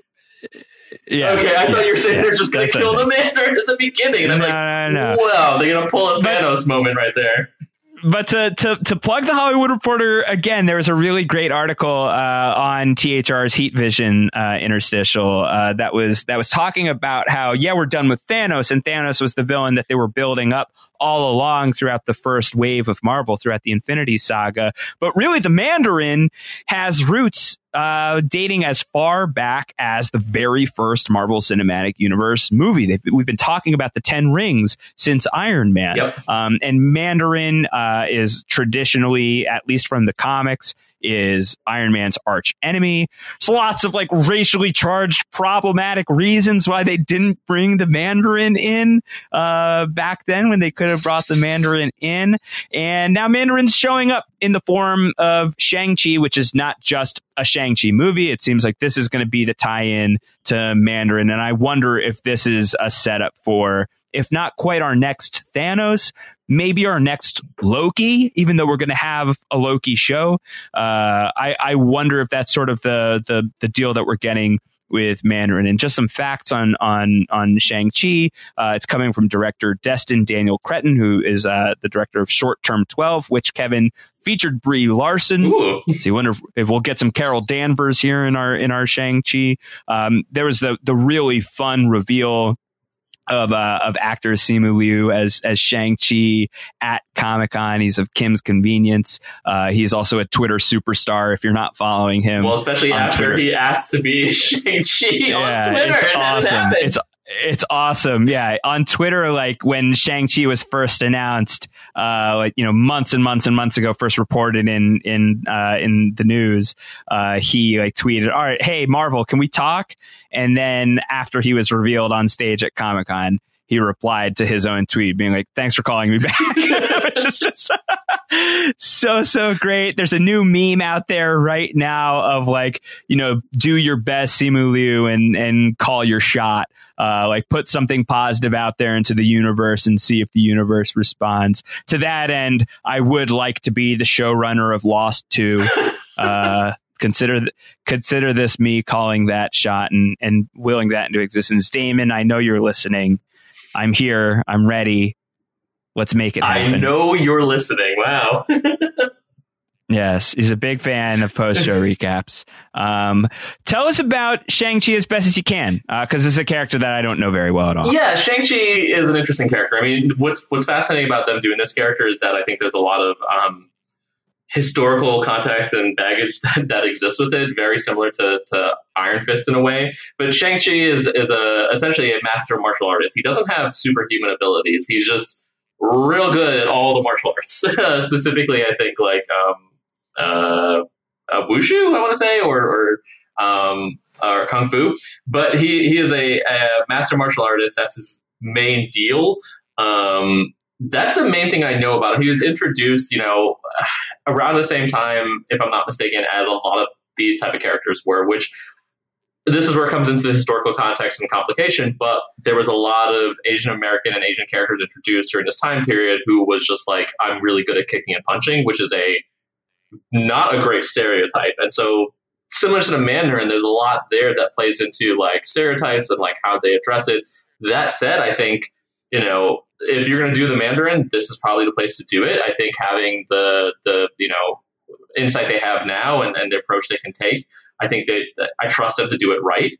Yes, okay, I thought you were saying they're just going to kill the Mandarin at the beginning. And I'm no. Wow, they're going to pull a Thanos moment right there. But to plug the Hollywood Reporter again, there was a really great article on THR's Heat Vision interstitial that was talking about how, we're done with Thanos, and Thanos was the villain that they were building up all along throughout the first wave of Marvel, throughout the Infinity Saga. But really, the Mandarin has roots dating as far back as the very first Marvel Cinematic Universe movie. We've been talking about the Ten Rings since Iron Man. Yep. And Mandarin is traditionally, at least from the comics, is Iron Man's arch enemy. So lots of racially charged problematic reasons why they didn't bring the Mandarin in back then, when they could have brought the Mandarin in. And now Mandarin's showing up in the form of Shang-Chi, which is not just a Shang-Chi movie. It seems like this is going to be the tie-in to Mandarin. And I wonder if this is a setup for if not quite our next Thanos, maybe our next Loki, even though we're going to have a Loki show. I wonder if that's sort of the deal that we're getting with Mandarin. And just some facts on Shang-Chi. It's coming from director Destin Daniel Cretton, who is the director of Short Term 12, which Kevin featured Brie Larson. Ooh. So you wonder if we'll get some Carol Danvers here in our Shang-Chi. There was the really fun reveal of actor Simu Liu as Shang-Chi at Comic-Con. He's of Kim's Convenience. He's also a Twitter superstar if you're not following him. Well, especially after Twitter. He asked to be Shang-Chi on Twitter. It's awesome. It's awesome. Yeah. On Twitter, like when Shang-Chi was first announced, months and months and months ago, first reported in the news, he like tweeted, "All right, hey, Marvel, can we talk?" And then after he was revealed on stage at Comic-Con, he replied to his own tweet being like, "Thanks for calling me back." Which is just so great. There's a new meme out there right now of like, do your best, Simu Liu, and call your shot. Like put something positive out there into the universe and see if the universe responds. To that end, I would like to be the showrunner of Lost 2. Consider this me calling that shot and willing that into existence. Damon, I know you're listening. I'm here. I'm ready. Let's make it happen. I know you're listening. Wow. Yes, he's a big fan of post-show recaps. Tell us about Shang-Chi as best as you can, because this is a character that I don't know very well at all. Yeah, Shang-Chi is an interesting character. I mean, what's fascinating about them doing this character is that I think there's a lot of historical context and baggage that exists with it, very similar to Iron Fist in a way. But Shang-Chi is essentially a master martial artist. He doesn't have superhuman abilities. He's just real good at all the martial arts. Specifically, I think like wushu, I want to say, or kung fu. But he is a master martial artist. That's his main deal. That's the main thing I know about him. He was introduced, around the same time, if I'm not mistaken, as a lot of these type of characters were, which this is where it comes into the historical context and complication, but there was a lot of Asian American and Asian characters introduced during this time period who was just like, I'm really good at kicking and punching, which is not a great stereotype. And so similar to the Mandarin, there's a lot there that plays into like stereotypes and like how they address it. That said, I think, if you're going to do the Mandarin, this is probably the place to do it. I think having the insight they have now and the approach they can take, I think I trust them to do it right.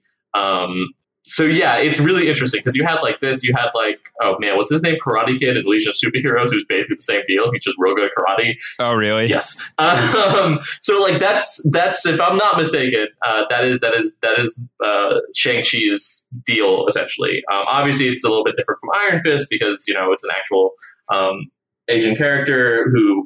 So yeah, it's really interesting because you had like this, you had like, oh man, what's his name? Karate Kid and Legion of Superheroes, who's basically the same deal. He's just real good at karate. Oh, really? Yes. So like that's if I'm not mistaken, that is Shang-Chi's deal essentially. Obviously, it's a little bit different from Iron Fist because it's an actual Asian character who,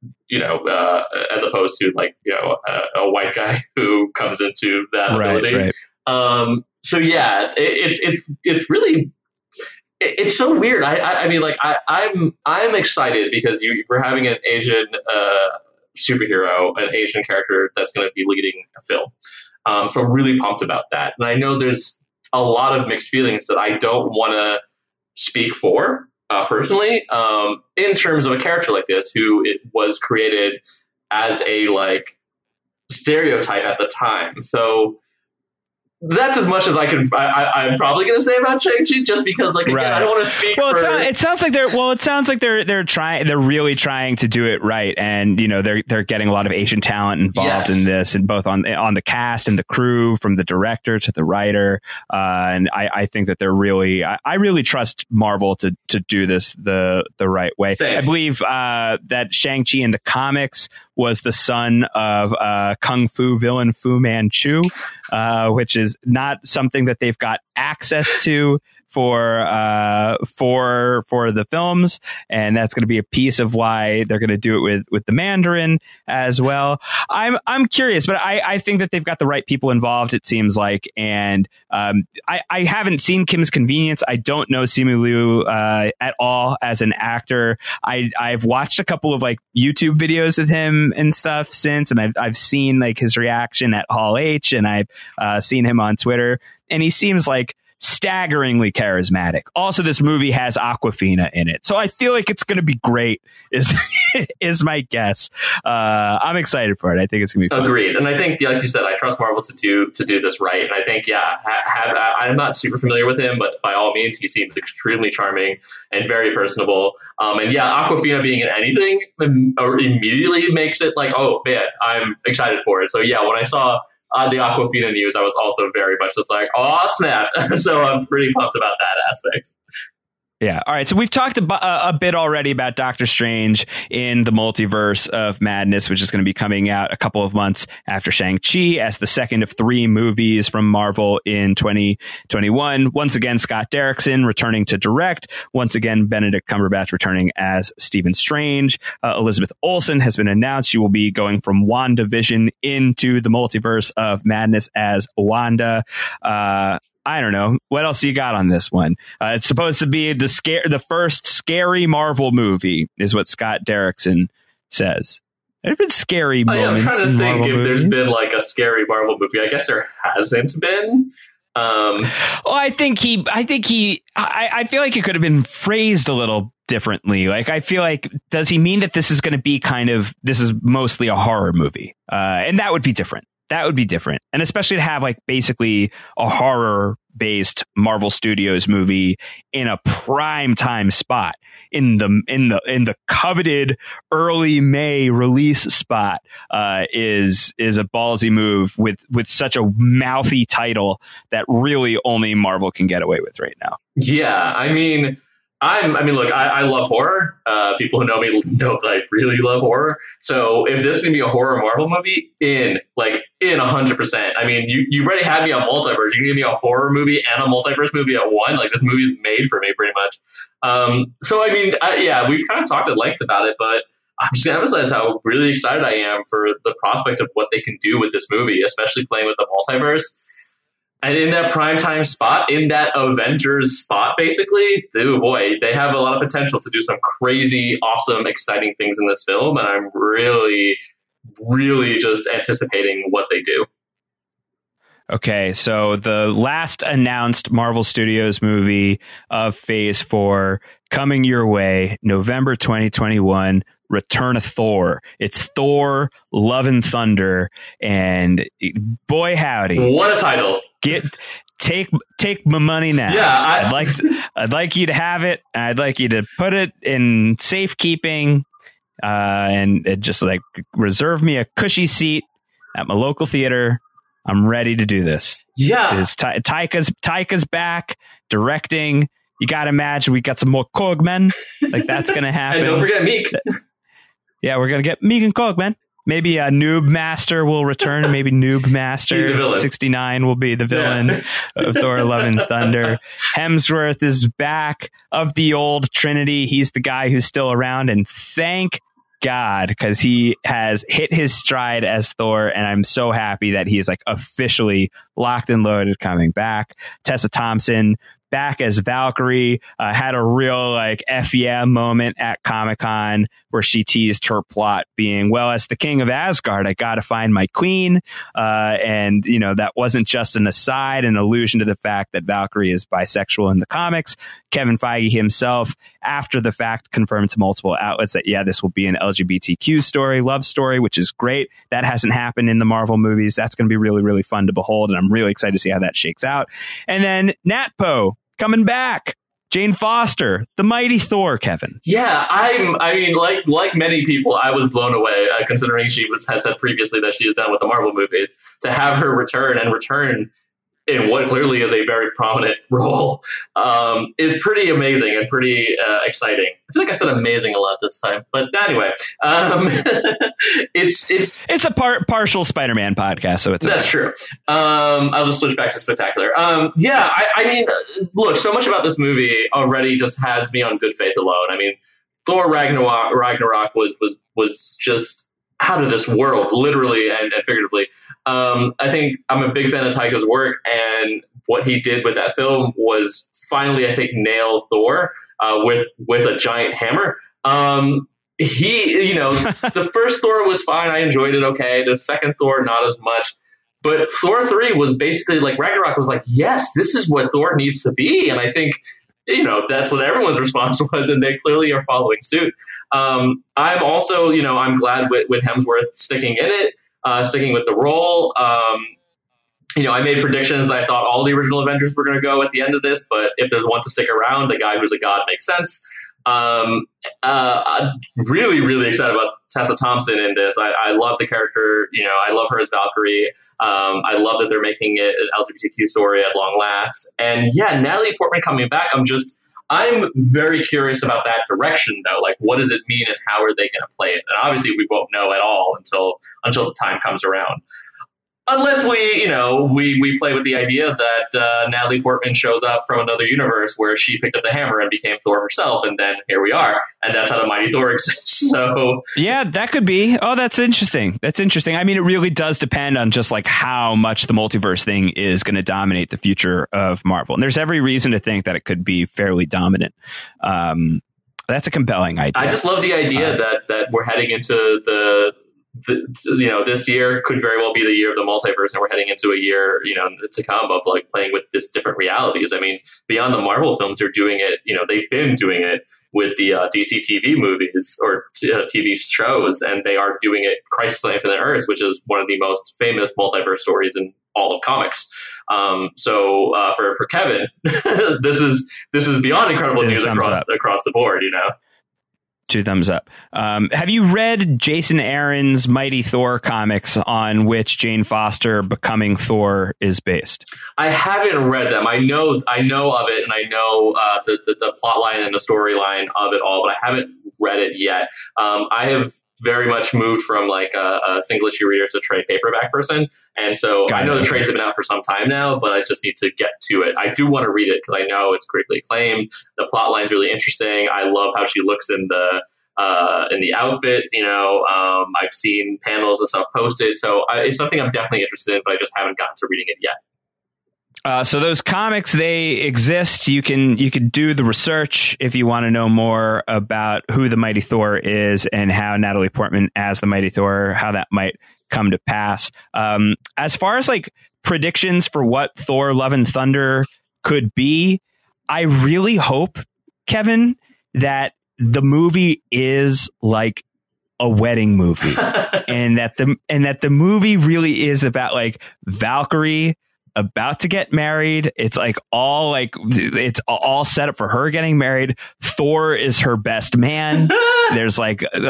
as opposed to like a white guy who comes into that ability. Right. So yeah, it's really it's so weird. I mean, like I'm excited because we're having an Asian superhero, an Asian character that's going to be leading a film. So I'm really pumped about that. And I know there's a lot of mixed feelings that I don't want to speak for personally in terms of a character like this who it was created as a like stereotype at the time. So that's as much as I can. I'm probably going to say about Shang-Chi, just because, like, again, I don't want to speak. Well, it sounds like they're trying. They're really trying to do it right, and they're getting a lot of Asian talent involved in this, and both on the cast and the crew, from the director to the writer. And I think that they're really. I really trust Marvel to do this the right way. Same. I believe that Shang-Chi in the comics was the son of kung fu villain Fu Manchu, which is not something that they've got access to for the films, and that's going to be a piece of why they're going to do it with the Mandarin as well. I'm curious, but I think that they've got the right people involved, it seems like, and I haven't seen Kim's Convenience. I don't know Simu Liu at all as an actor. I've watched a couple of like YouTube videos with him and stuff since, and I've seen like his reaction at Hall H, and I've seen him on Twitter, and he seems like staggeringly charismatic. Also, this movie has Awkwafina in it, so I feel like it's going to be great. Is my guess. I'm excited for it. I think it's going to be fun. Agreed. And I think, like you said, I trust Marvel to do this right. And I think, I'm not super familiar with him, but by all means, he seems extremely charming and very personable. And Awkwafina being in anything immediately makes it like, oh man, I'm excited for it. So yeah, when I saw the Awkwafina news, I was also very much just like, oh snap. So I'm pretty pumped about that aspect. Yeah. All right. So we've talked a bit already about Doctor Strange in the Multiverse of Madness, which is going to be coming out a couple of months after Shang-Chi as the second of 3 movies from Marvel in 2021. Once again, Scott Derrickson returning to direct. Once again, Benedict Cumberbatch returning as Stephen Strange. Elizabeth Olsen has been announced. She will be going from WandaVision into the Multiverse of Madness as Wanda. I don't know. What else you got on this one? It's supposed to be the first scary Marvel movie, is what Scott Derrickson says. There's been scary moments. I'm trying to think Marvel if movies. there's been like a scary Marvel movie. I guess there hasn't been. I feel like it could have been phrased a little differently. Like, I feel like, does he mean that this is going to be this is mostly a horror movie? And that would be different. That would be different. And especially to have like basically a horror based Marvel Studios movie in a prime time spot in the coveted early May release spot is a ballsy move with such a mouthy title that really only Marvel can get away with right now. Yeah, I mean, look, I love horror. People who know me know that I really love horror. So if this is going to be a horror Marvel movie, in 100%. I mean, you already had me on multiverse. You give me a horror movie and a multiverse movie at one. Like, this movie is made for me pretty much. So, I mean, we've kind of talked at length about it, but I'm just going to emphasize how really excited I am for the prospect of what they can do with this movie, especially playing with the multiverse. And in that primetime spot, in that Avengers spot, basically, oh boy, they have a lot of potential to do some crazy, awesome, exciting things in this film. And I'm really, really just anticipating what they do. Okay, so the last announced Marvel Studios movie of Phase 4 coming your way, November 2021, Return of Thor. It's Thor, Love and Thunder, and boy howdy. What a title. Take my money now. Yeah, I'd like you to have it. I'd like you to put it in safekeeping, and just like reserve me a cushy seat at my local theater. I'm ready to do this. Yeah, Taika's back directing. You got to imagine we got some more Cogmen. Like, that's gonna happen. And don't forget Meek. Yeah, we're gonna get Meek and Cogmen. Maybe a Noob Master will return. Maybe Noob Master 69 will be the villain of Thor: Love and Thunder. Hemsworth is back of the old Trinity. He's the guy who's still around, and thank God, because he has hit his stride as Thor, and I'm so happy that he is like officially locked and loaded coming back. Tessa Thompson back as Valkyrie, had a real like F yeah moment at Comic-Con where she teased her plot being, well, as the king of Asgard, I gotta find my queen. And you know, that wasn't just an aside, an allusion to the fact that Valkyrie is bisexual in the comics. Kevin Feige himself, after the fact, confirmed to multiple outlets that, yeah, this will be an LGBTQ story, love story, which is great. That hasn't happened in the Marvel movies. That's going to be really, really fun to behold. And I'm really excited to see how that shakes out. And then Nat Poe coming back. Jane Foster, the mighty Thor, Kevin. Yeah, I mean, like many people, I was blown away, considering she has said previously that she is done with the Marvel movies. To have her return in what clearly is a very prominent role is pretty amazing and pretty exciting. I feel like I said amazing a lot this time, but anyway, it's a partial Spider-Man podcast, so that's true. I'll just switch back to spectacular. Yeah, I mean, look, so much about this movie already just has me on good faith alone. I mean, Thor Ragnarok was just out of this world, literally and figuratively. I think I'm a big fan of Taika's work, and what he did with that film was finally, I think, nail Thor with a giant hammer. The first Thor was fine. I enjoyed it okay. The second Thor, not as much. But Thor 3 was basically like Ragnarok was like, yes, this is what Thor needs to be. And I think, that's what everyone's response was, and they clearly are following suit. I'm also, I'm glad with Hemsworth sticking in it, sticking with the role. I made predictions that I thought all the original Avengers were going to go at the end of this, but if there's one to stick around, the guy who's a god makes sense. I'm really, really excited about Tessa Thompson in this. I love the character. I love her as Valkyrie. I love that they're making it an LGBTQ story at long last. And yeah, Natalie Portman coming back. I'm very curious about that direction though. Like, what does it mean and how are they going to play it? And obviously we won't know at all until the time comes around. Unless we play with the idea that Natalie Portman shows up from another universe where she picked up the hammer and became Thor herself, and then here we are, and that's how the Mighty Thor exists. So yeah, that could be. Oh, that's interesting. I mean, it really does depend on just like how much the multiverse thing is going to dominate the future of Marvel, and there's every reason to think that it could be fairly dominant. That's a compelling idea. I just love the idea that we're heading into this year could very well be the year of the multiverse, and we're heading into a year, to come of like playing with this different realities. I mean, beyond the Marvel films, they're doing it. They've been doing it with the DC TV movies or TV shows, and they are doing it. Crisis on Infinite Earths, which is one of the most famous multiverse stories in all of comics. So for Kevin, this is beyond incredible news across the board. 2 thumbs up. Have you read Jason Aaron's Mighty Thor comics on which Jane Foster becoming Thor is based? I haven't read them. I know of it, and I know the plot line and the storyline of it all, but I haven't read it yet. I have very much moved from like a single issue reader to trade paperback person, and so I know the trades have been out for some time now, but I just need to get to it. I do want to read it because I know it's critically acclaimed. The plot line is really interesting. I love how she looks in the outfit. I've seen panels and stuff posted, so it's something I'm definitely interested in, but I just haven't gotten to reading it yet. So those comics, they exist. You can do the research if you want to know more about who the Mighty Thor is and how Natalie Portman as the Mighty Thor, how that might come to pass. As far as like predictions for what Thor Love and Thunder could be, I really hope, Kevin, that the movie is like a wedding movie and that the movie really is about like Valkyrie about to get married. It's all set up for her getting married. Thor is her best man. There's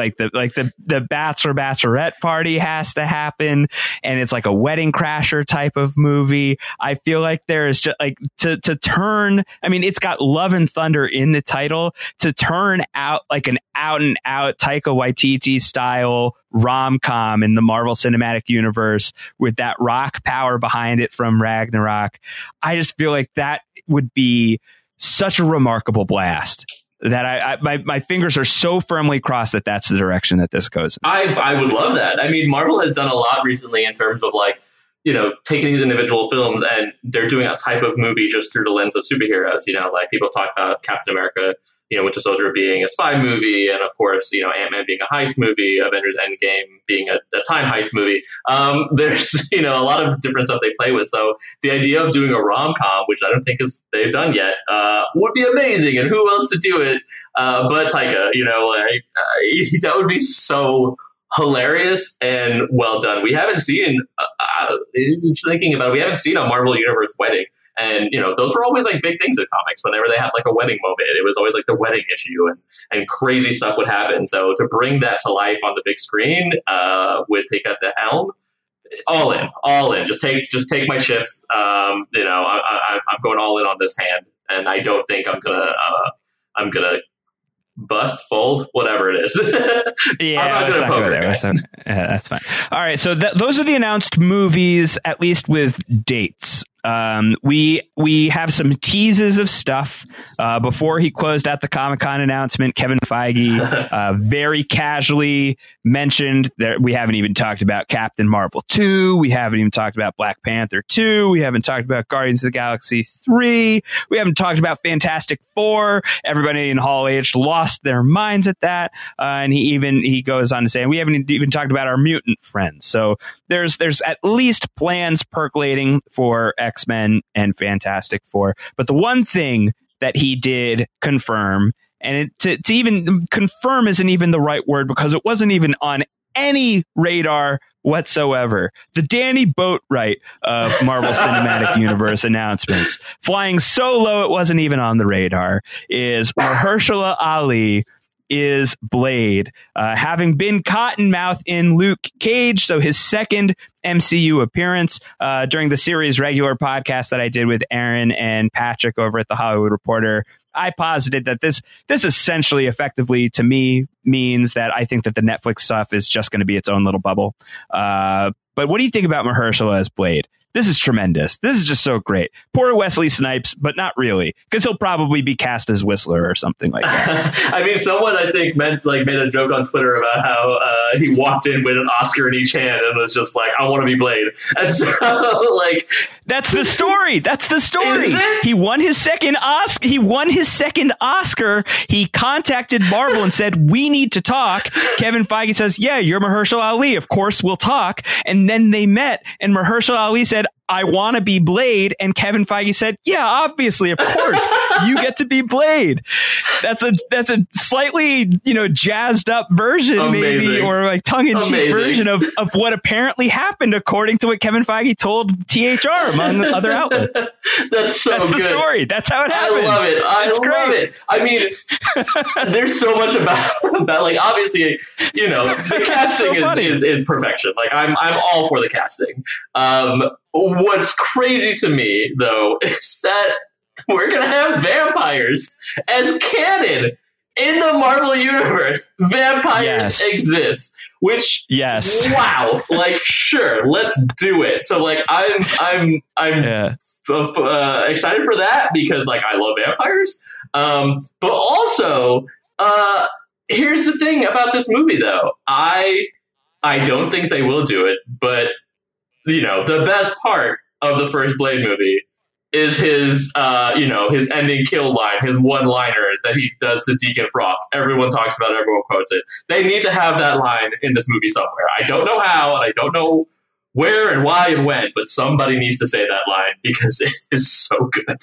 the bachelor bachelorette party has to happen, and it's like a wedding crasher type of movie. I feel like there is just like to turn. I mean, it's got Love and Thunder in the title, to turn out like an out and out Taika Waititi style rom-com in the Marvel Cinematic Universe with that rock power behind it from Ragnarok. I just feel like that would be such a remarkable blast that my fingers are so firmly crossed that that's the direction that this goes. I would love that. I mean, Marvel has done a lot recently in terms of like, taking these individual films, and they're doing a type of movie just through the lens of superheroes. Like people talk about Captain America, Winter Soldier being a spy movie, and of course, Ant-Man being a heist movie, Avengers Endgame being a time heist movie. There's, a lot of different stuff they play with. So the idea of doing a rom-com, which I don't think they've done yet, would be amazing. And who else to do it but Taika? That would be so hilarious and well done. We haven't seen we haven't seen a Marvel Universe wedding, and those were always like big things in comics. Whenever they had like a wedding moment, it was always like the wedding issue, and crazy stuff would happen. So to bring that to life on the big screen with Taika at the helm, all in. Just take my chips. I'm going all in on this hand, and I don't think I'm gonna bust, fold, whatever it is. Yeah, I'm not good at poker. That's fine. All right, so those are the announced movies, at least with dates. We have some teases of stuff before he closed out the Comic-Con announcement. Kevin Feige very casually mentioned that we haven't even talked about Captain Marvel 2. We haven't even talked about Black Panther 2. We haven't talked about Guardians of the Galaxy 3. We haven't talked about Fantastic Four. Everybody in Hall H lost their minds at that. And he goes on to say, we haven't even talked about our mutant friends. So there's at least plans percolating for X-Men and Fantastic Four. But the one thing that he did confirm, and to even confirm isn't even the right word because it wasn't even on any radar whatsoever. The Danny Boatwright of Marvel Cinematic Universe announcements, flying so low it wasn't even on the radar, is Mahershala Ali is Blade, having been Cottonmouth in Luke Cage, so his second MCU appearance during the series regular podcast that I did with Aaron and Patrick over at The Hollywood Reporter. I posited that this essentially effectively to me means that I think that the Netflix stuff is just going to be its own little bubble. But what do you think about Mahershala as Blade? This is tremendous. This is just so great. Poor Wesley Snipes, but not really, because he'll probably be cast as Whistler or something like that. I mean, someone I think made a joke on Twitter about how he walked in with an Oscar in each hand and was just like, "I want to be Blade." And so, like, that's the story. That's the story. He won his second Oscar. He contacted Marvel and said, "We need to talk." Kevin Feige says, "Yeah, you're Mahershala Ali. Of course, we'll talk." And then they met, and Mahershala Ali said, "I want to be Blade," and Kevin Feige said, "Yeah, obviously, of course, you get to be Blade." That's a slightly, jazzed up version, Amazing. Maybe, or like tongue in cheek version of what apparently happened, according to what Kevin Feige told THR, among other outlets. That's good. The story. That's how it happened. I love it. I love it. I mean, there's so much about like, obviously, the casting is perfection. Like, I'm all for the casting. What's crazy to me, though, is that we're going to have vampires as canon in the Marvel Universe. Vampires exist, which, wow, like, sure, let's do it. So, like, I'm excited for that because, like, I love vampires. But also, here's the thing about this movie, though. I don't think they will do it, but the best part of the first Blade movie is his ending kill line, his one-liner that he does to Deacon Frost. Everyone talks about it, everyone quotes it. They need to have that line in this movie somewhere. I don't know how, and I don't know where and why and when, but somebody needs to say that line because it is so good.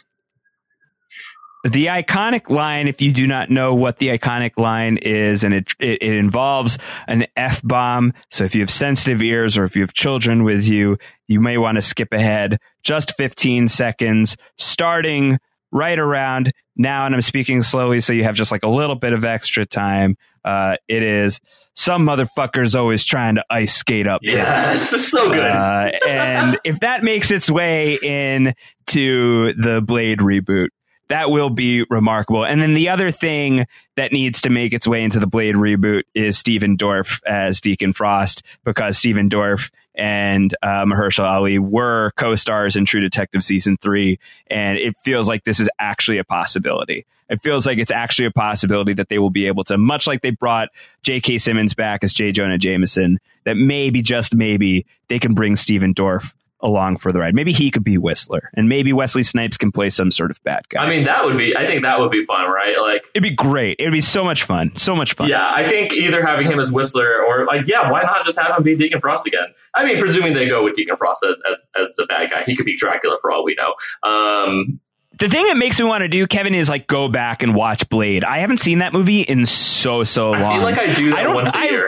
The iconic line, if you do not know what the iconic line is, and it involves an F-bomb. So if you have sensitive ears or if you have children with you, you may want to skip ahead just 15 seconds, starting right around now. And I'm speaking slowly, so you have just like a little bit of extra time. It is, "Some motherfuckers always trying to ice skate up." Yes, so good. And if that makes its way into the Blade reboot, that will be remarkable. And then the other thing that needs to make its way into the Blade reboot is Stephen Dorff as Deacon Frost, because Stephen Dorff and Mahershala Ali were co-stars in True Detective Season 3, and it feels like this is actually a possibility. It feels like it's actually a possibility that they will be able to, much like they brought J.K. Simmons back as J. Jonah Jameson, that maybe, just maybe, they can bring Stephen Dorff along for the ride. Maybe he could be Whistler, and maybe Wesley Snipes can play some sort of bad guy. I mean, I think that would be fun, right? Like, it'd be great. It'd be so much fun. So much fun. Yeah, I think either having him as Whistler or, like, why not just have him be Deacon Frost again? I mean, presuming they go with Deacon Frost as the bad guy. He could be Dracula for all we know. The thing that makes me want to do, Kevin, is like go back and watch Blade. I haven't seen that movie in so long. I feel like I do that once a year.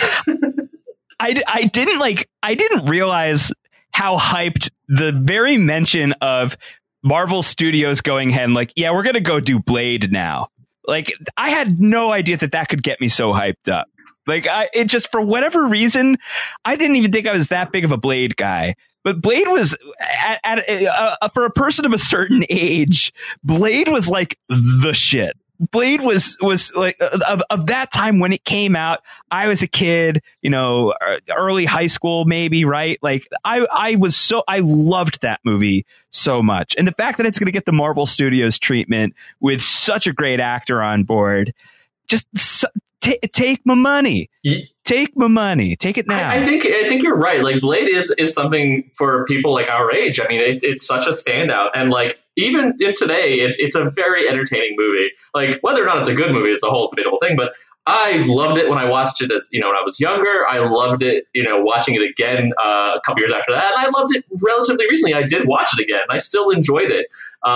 I didn't realize how hyped the very mention of Marvel Studios going ahead and like, yeah, we're going to go do Blade now. Like, I had no idea that could get me so hyped up. Like, it just, for whatever reason, I didn't even think I was that big of a Blade guy. But Blade was, for a person of a certain age, Blade was like the shit. Blade was like of that time when it came out. I was a kid, early high school, maybe, right? Like I loved that movie so much. And the fact that it's going to get the Marvel Studios treatment with such a great actor on board, just take my money. Take my money. Take it now. I think you're right. Like Blade is something for people like our age. I mean, it's such a standout, and like even in today, it's a very entertaining movie. Like whether or not it's a good movie is a whole debatable thing. But I loved it when I watched it when I was younger. I loved it, watching it again a couple years after that, and I loved it relatively recently. I did watch it again, and I still enjoyed it.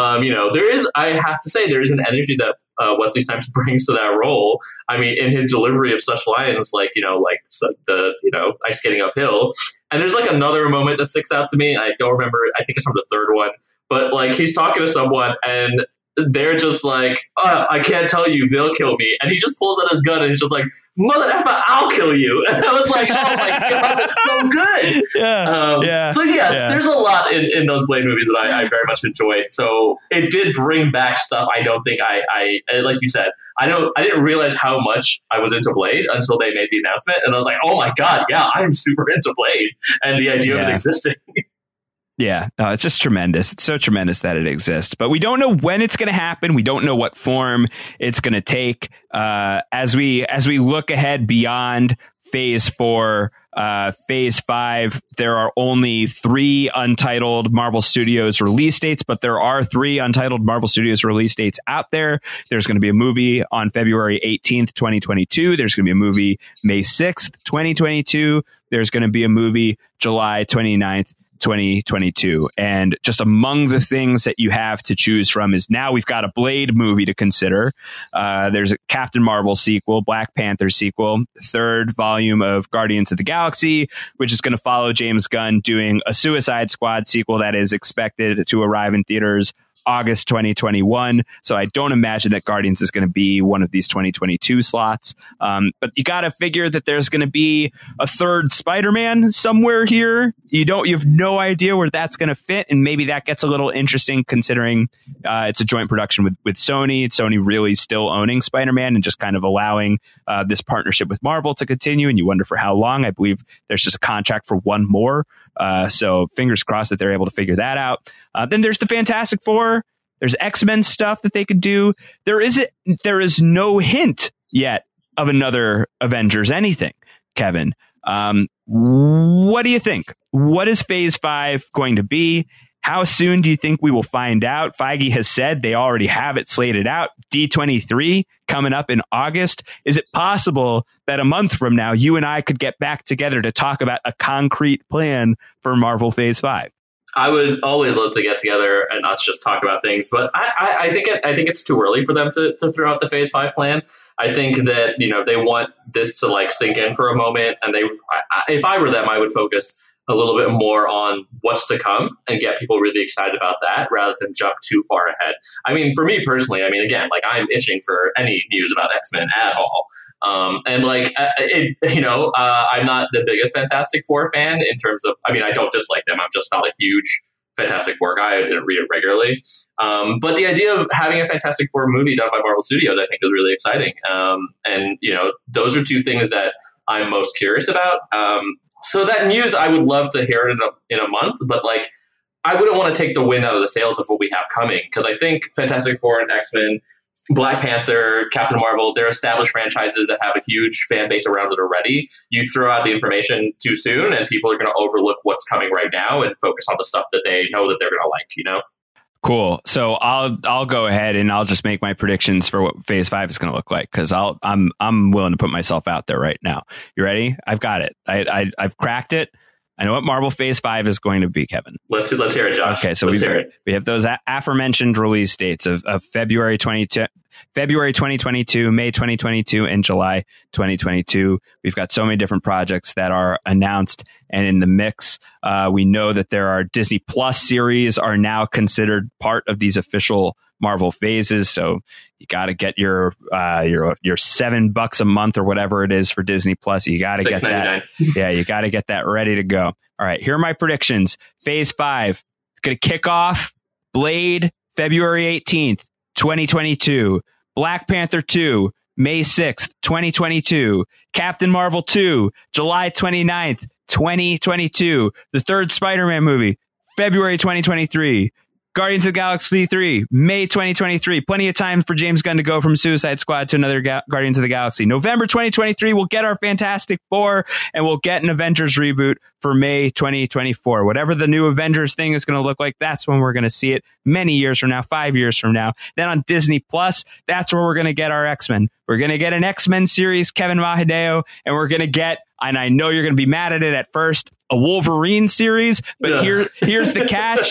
I have to say, there is an energy that Wesley Snipes brings to that role. I mean, in his delivery of such lines like ice skating uphill. And there's like another moment that sticks out to me. I don't remember. I think it's from the third one. But like he's talking to someone and they're just like, I can't tell you, they'll kill me. And he just pulls out his gun and he's just like, mother effer, I'll kill you. And I was like, oh my God, that's so good. So there's a lot in those Blade movies that I very much enjoyed. So it did bring back stuff I don't think I like you said, I didn't realize how much I was into Blade until they made the announcement. And I was like, oh my God, yeah, I'm super into Blade and the idea of it existing. Yeah, no, it's just tremendous. It's so tremendous that it exists, but we don't know when it's going to happen. We don't know what form it's going to take. As we look ahead beyond Phase 4, Phase 5, there are only 3 untitled Marvel Studios release dates, but there are 3 untitled Marvel Studios release dates out there. There's going to be a movie on February 18th, 2022. There's going to be a movie May 6th, 2022. There's going to be a movie July 29th, 2022. And just among the things that you have to choose from is now we've got a Blade movie to consider. There's a Captain Marvel sequel, Black Panther sequel, 3rd volume of Guardians of the Galaxy, which is going to follow James Gunn doing a Suicide Squad sequel that is expected to arrive in theaters August 2021. So I don't imagine that Guardians is going to be one of these 2022 slots. But you got to figure that there's going to be a 3rd Spider-Man somewhere here. You have no idea where that's going to fit. And maybe that gets a little interesting considering it's a joint production with Sony. Sony really still owning Spider-Man and just kind of allowing this partnership with Marvel to continue. And you wonder for how long. I believe there's just a contract for one more. So fingers crossed that they're able to figure that out. Then there's the Fantastic Four. There's X-Men stuff that they could do. There is no hint yet of another Avengers anything, Kevin. What do you think? What is Phase 5 going to be? How soon do you think we will find out? Feige has said they already have it slated out. D23 coming up in August. Is it possible that a month from now, you and I could get back together to talk about a concrete plan for Marvel Phase 5? I would always love to get together and us just talk about things, but I think it's too early for them to throw out the Phase 5 plan. I think that they want this to like sink in for a moment, and if I were them, I would focus a little bit more on what's to come and get people really excited about that rather than jump too far ahead. I mean, for me personally, again, like I'm itching for any news about X-Men at all. I'm not the biggest Fantastic Four fan in terms of, I don't dislike them. I'm just not a huge Fantastic Four guy. I didn't read it regularly. But the idea of having a Fantastic Four movie done by Marvel Studios, I think is really exciting. Those are 2 things that I'm most curious about. So that news, I would love to hear it in a month, but like, I wouldn't want to take the wind out of the sails of what we have coming, because I think Fantastic Four and X-Men, Black Panther, Captain Marvel, they're established franchises that have a huge fan base around it already. You throw out the information too soon and people are going to overlook what's coming right now and focus on the stuff that they know that they're going to like, Cool. So I'll go ahead and I'll just make my predictions for what Phase 5 is going to look like, because I'm willing to put myself out there right now. You ready? I've got it. I've cracked it. I know what Marvel Phase 5 is going to be, Kevin. Let's hear it, Josh. Okay, so we have those aforementioned release dates of February 2022, May 2022, and July 2022. We've got so many different projects that are announced and in the mix. We know that there are Disney Plus series are now considered part of these official Marvel phases. So you got to get your $7 a month or whatever it is for Disney Plus. You got to get that. Yeah, you got to get that ready to go. All right, here are my predictions. Phase 5 going to kick off Blade February 18th, 2022. Black Panther 2, May 6th, 2022. Captain Marvel 2, July 29th, 2022. The third Spider-Man movie, February 2023. Guardians of the Galaxy 3, May 2023. Plenty of time for James Gunn to go from Suicide Squad to another Guardians of the Galaxy. November 2023, we'll get our Fantastic Four, and we'll get an Avengers reboot for May 2024. Whatever the new Avengers thing is going to look like, that's when we're going to see it many years from now, 5 years from now. Then on Disney Plus, that's where we're going to get our X-Men. We're going to get an X-Men series, Kevin Mahadeo, and we're going to get, and I know you're going to be mad at it at first, a Wolverine series, but here's the catch.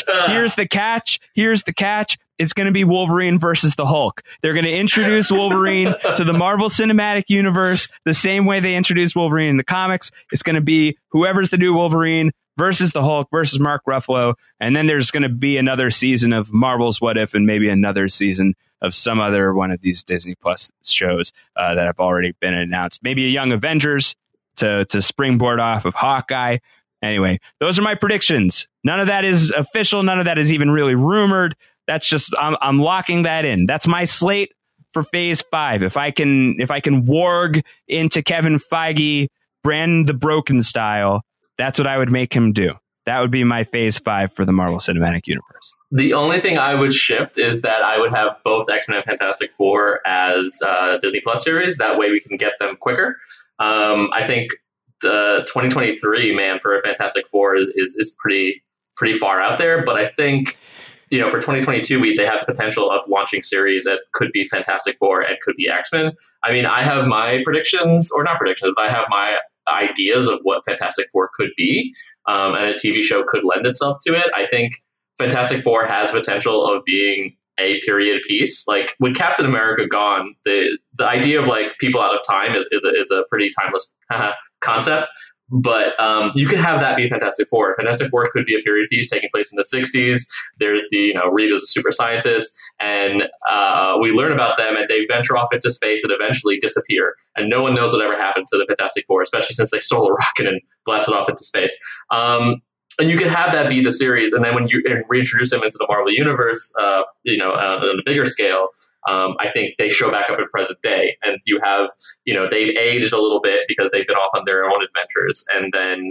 Here's the catch. It's going to be Wolverine versus the Hulk. They're going to introduce Wolverine to the Marvel Cinematic Universe the same way they introduced Wolverine in the comics. It's going to be whoever's the new Wolverine versus the Hulk versus Mark Ruffalo. And then there's going to be another season of Marvel's What If and maybe another season of some other one of these Disney Plus shows that have already been announced. Maybe a Young Avengers to springboard off of Hawkeye. Anyway, those are my predictions. None of that is official. None of that is even really rumored. That's just, I'm locking that in. That's my slate for Phase 5. If I can warg into Kevin Feige, Brand the Broken style, that's what I would make him do. That would be my Phase 5 for the Marvel Cinematic Universe. The only thing I would shift is that I would have both X-Men and Fantastic Four as Disney Plus series. That way we can get them quicker. I think the 2023 man for a Fantastic Four is pretty far out there, but I think, you know, for 2022 they have the potential of launching series that could be Fantastic Four and could be X-Men. I mean, I have my predictions, or not predictions, but I have my ideas of what Fantastic Four could be, and a TV show could lend itself to it. I think Fantastic Four has potential of being a period piece. Like with Captain America gone, the idea of like people out of time is a pretty timeless concept. But you could have that be Fantastic Four. Fantastic Four could be a period piece taking place in the 60s. Reed is a super scientist, and we learn about them, and they venture off into space and eventually disappear. And no one knows what ever happened to the Fantastic Four, especially since they stole a rocket and blasted off into space. And you could have that be the series, and then when you reintroduce them into the Marvel Universe, on a bigger scale, I think they show back up in present day, and you have, they've aged a little bit because they've been off on their own adventures, and then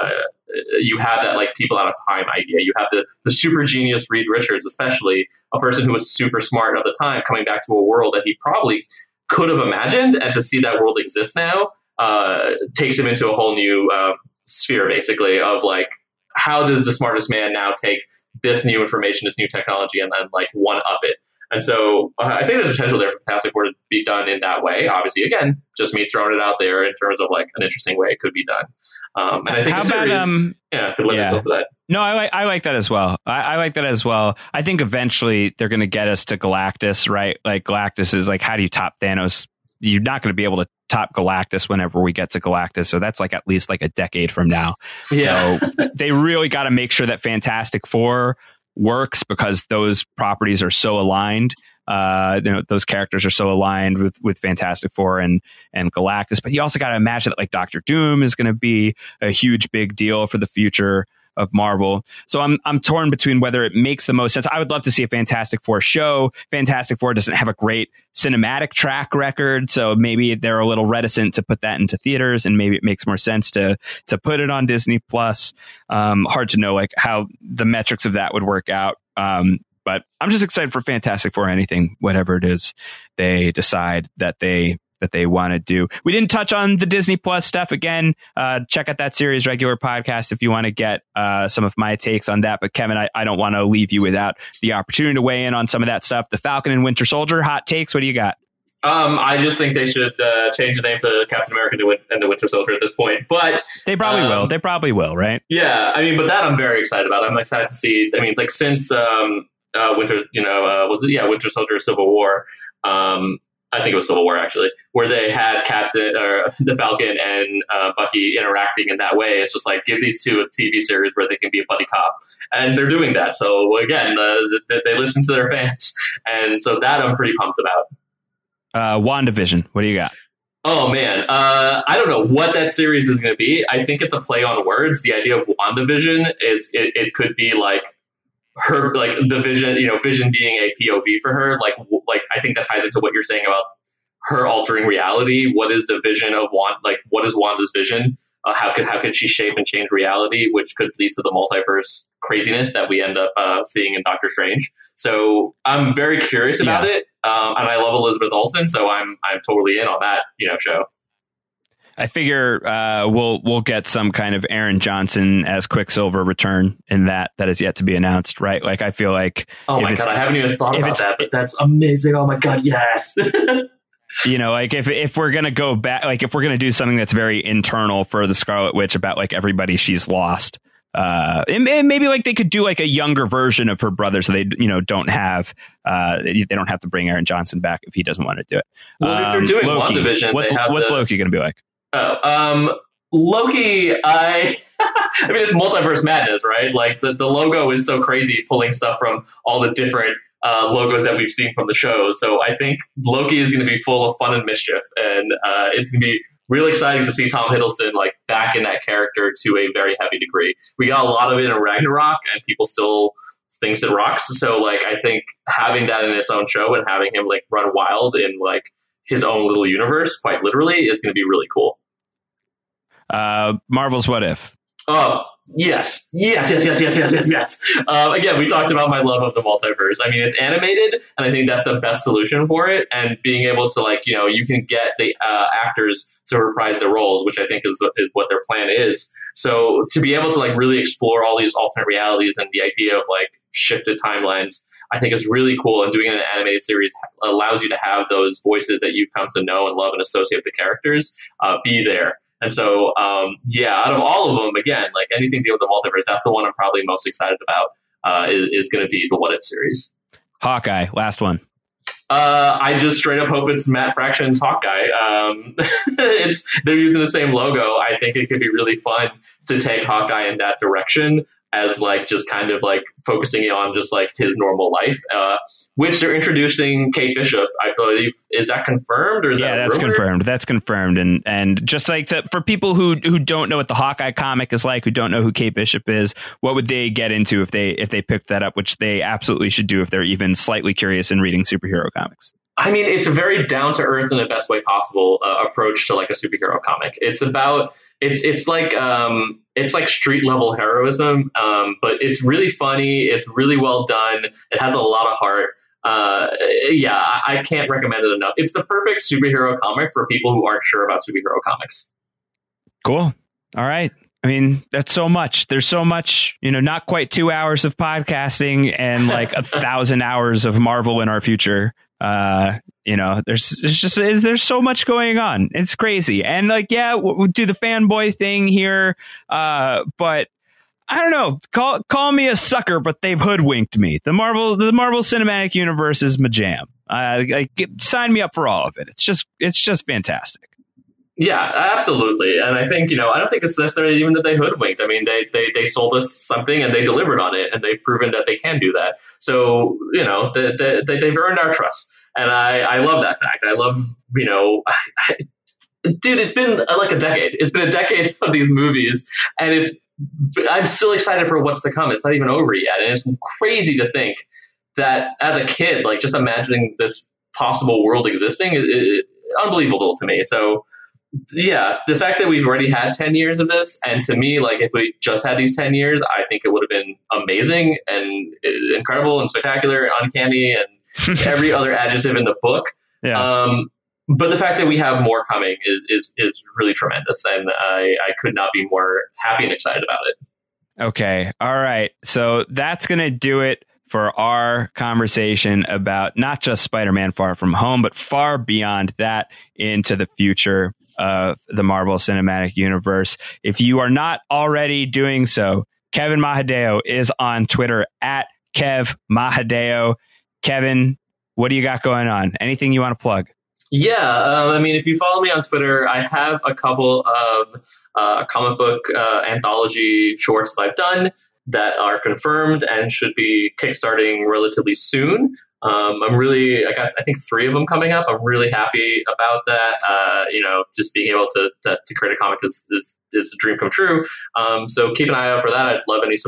you have that like people out of time idea. You have the super genius Reed Richards, especially a person who was super smart at the time, coming back to a world that he probably could have imagined, and to see that world exist now takes him into a whole new sphere, basically, of like, how does the smartest man now take this new information, this new technology, and then like one up it? And so I think there's potential there for Fantastic Four to be done in that way. Obviously, again, just me throwing it out there in terms of like an interesting way it could be done. And I think the series, could lend itself to that. No, I like that as well. I like that as well. I think eventually they're going to get us to Galactus, right? Like Galactus is like, how do you top Thanos? You're not going to be able to top Galactus whenever we get to Galactus. So that's like at least like a decade from now. Yeah. So they really got to make sure that Fantastic Four works, because those properties are so aligned. Those characters are so aligned with Fantastic Four and Galactus. But you also got to imagine that like Doctor Doom is going to be a huge big deal for the future of Marvel. So I'm torn between whether it makes the most sense. I would love to see a Fantastic Four show. Fantastic Four doesn't have a great cinematic track record, so maybe they're a little reticent to put that into theaters, and maybe it makes more sense to put it on Disney Plus. Hard to know like how the metrics of that would work out. But I'm just excited for Fantastic Four, anything, whatever it is they decide that they want to do. We didn't touch on the Disney Plus stuff. Again, check out that series regular podcast if you want to get some of my takes on that. But Kevin, I don't want to leave you without the opportunity to weigh in on some of that stuff. The Falcon and Winter Soldier, hot takes. What do you got? I just think they should change the name to Captain America and the Winter Soldier at this point. But they probably will. They probably will, right? Yeah, I mean, but that I'm very excited about. I'm excited to see. I mean, like since Winter Soldier Civil War. I think it was Civil War, actually, where they had the Falcon and Bucky interacting in that way. It's just like, give these two a TV series where they can be a buddy cop. And they're doing that. So, again, they listen to their fans. And so that I'm pretty pumped about. WandaVision, what do you got? Oh, man. I don't know what that series is going to be. I think it's a play on words. The idea of WandaVision is it could be like her, like the Vision, Vision being a POV for her, like I think that ties into what you're saying about her altering reality. What is the vision of Wanda? Like, what is Wanda's vision? How could she shape and change reality, which could lead to the multiverse craziness that we end up seeing in Doctor Strange? So I'm very curious about it, and I love Elizabeth Olsen, so I'm totally in on that show. I figure we'll get some kind of Aaron Johnson as Quicksilver return in that is yet to be announced, right? Like, I feel like, oh my god, I haven't even thought about that, but that's amazing. Oh my god, yes. Like if we're gonna go back, like if we're gonna do something that's very internal for the Scarlet Witch about like everybody she's lost, and maybe like they could do like a younger version of her brother, so they don't have to bring Aaron Johnson back if he doesn't want to do it. Well, if they're doing Loki, WandaVision, what's Loki gonna be like? Loki, I mean, it's multiverse madness, right? Like the logo is so crazy, pulling stuff from all the different logos that we've seen from the show. So I think Loki is going to be full of fun and mischief, and it's going to be really exciting to see Tom Hiddleston like back in that character to a very heavy degree. We got a lot of it in Ragnarok, and people still thinks it rocks. So like I think having that in its own show and having him like run wild in like his own little universe, quite literally, is going to be really cool. Marvel's What If? Oh, yes. Again, we talked about my love of the multiverse. I mean, it's animated, and I think that's the best solution for it. And being able to, like, you can get the actors to reprise their roles, which I think is what their plan is. So to be able to, like, really explore all these alternate realities and the idea of, like, shifted timelines, I think is really cool. And doing it in an animated series allows you to have those voices that you've come to know and love and associate with the characters be there. And so, out of all of them, again, like anything to do with the multiverse, that's the one I'm probably most excited about is going to be the What If series. Hawkeye, last one. I just straight up hope it's Matt Fraction's Hawkeye. They're using the same logo. I think it could be really fun to take Hawkeye in that direction as like just kind of like focusing on just like his normal life, which they're introducing Kate Bishop, I believe. Is that confirmed or is that that's confirmed? That's confirmed. And just like for people who don't know what the Hawkeye comic is like, who don't know who Kate Bishop is, what would they get into if they picked that up, which they absolutely should do if they're even slightly curious in reading superhero comics? I mean, it's a very down to earth in the best way possible approach to like a superhero comic. It's about it's like street level heroism, but it's really funny. It's really well done. It has a lot of heart. I can't recommend it enough. It's the perfect superhero comic for people who aren't sure about superhero comics. Cool. All right. I mean, that's so much. There's so much, not quite 2 hours of podcasting and like 1,000 hours of Marvel in our future. There's so much going on. It's crazy. And like, we'll do the fanboy thing here. But I don't know, call me a sucker, but they've hoodwinked me. The Marvel Cinematic Universe is my jam. Sign me up for all of it. It's just fantastic. Yeah, absolutely. And I think, I don't think it's necessarily even that they hoodwinked. I mean, they sold us something and they delivered on it, and they've proven that they can do that. So, they've earned our trust. And I love that fact. I love, dude, it's been like a decade. It's been a decade of these movies, and I'm still excited for what's to come. It's not even over yet. And it's crazy to think that as a kid, like just imagining this possible world existing is unbelievable to me. So, yeah, the fact that we've already had 10 years of this, and to me, like if we just had these 10 years, I think it would have been amazing and incredible and spectacular and uncanny and every other adjective in the book. Yeah. But the fact that we have more coming is really tremendous, and I could not be more happy and excited about it. Okay. All right. So that's going to do it for our conversation about not just Spider-Man Far From Home, but far beyond that into the future of the Marvel Cinematic Universe. If you are not already doing so, Kevin Mahadeo is on Twitter at Kev Mahadeo. Kevin, what do you got going on? Anything you want to plug? Yeah, I mean, if you follow me on Twitter, I have a couple of comic book anthology shorts that I've done that are confirmed and should be kickstarting relatively soon. I got, I think, 3 of them coming up. I'm really happy about that. Just being able to create a comic is a dream come true. So keep an eye out for that. I'd love any support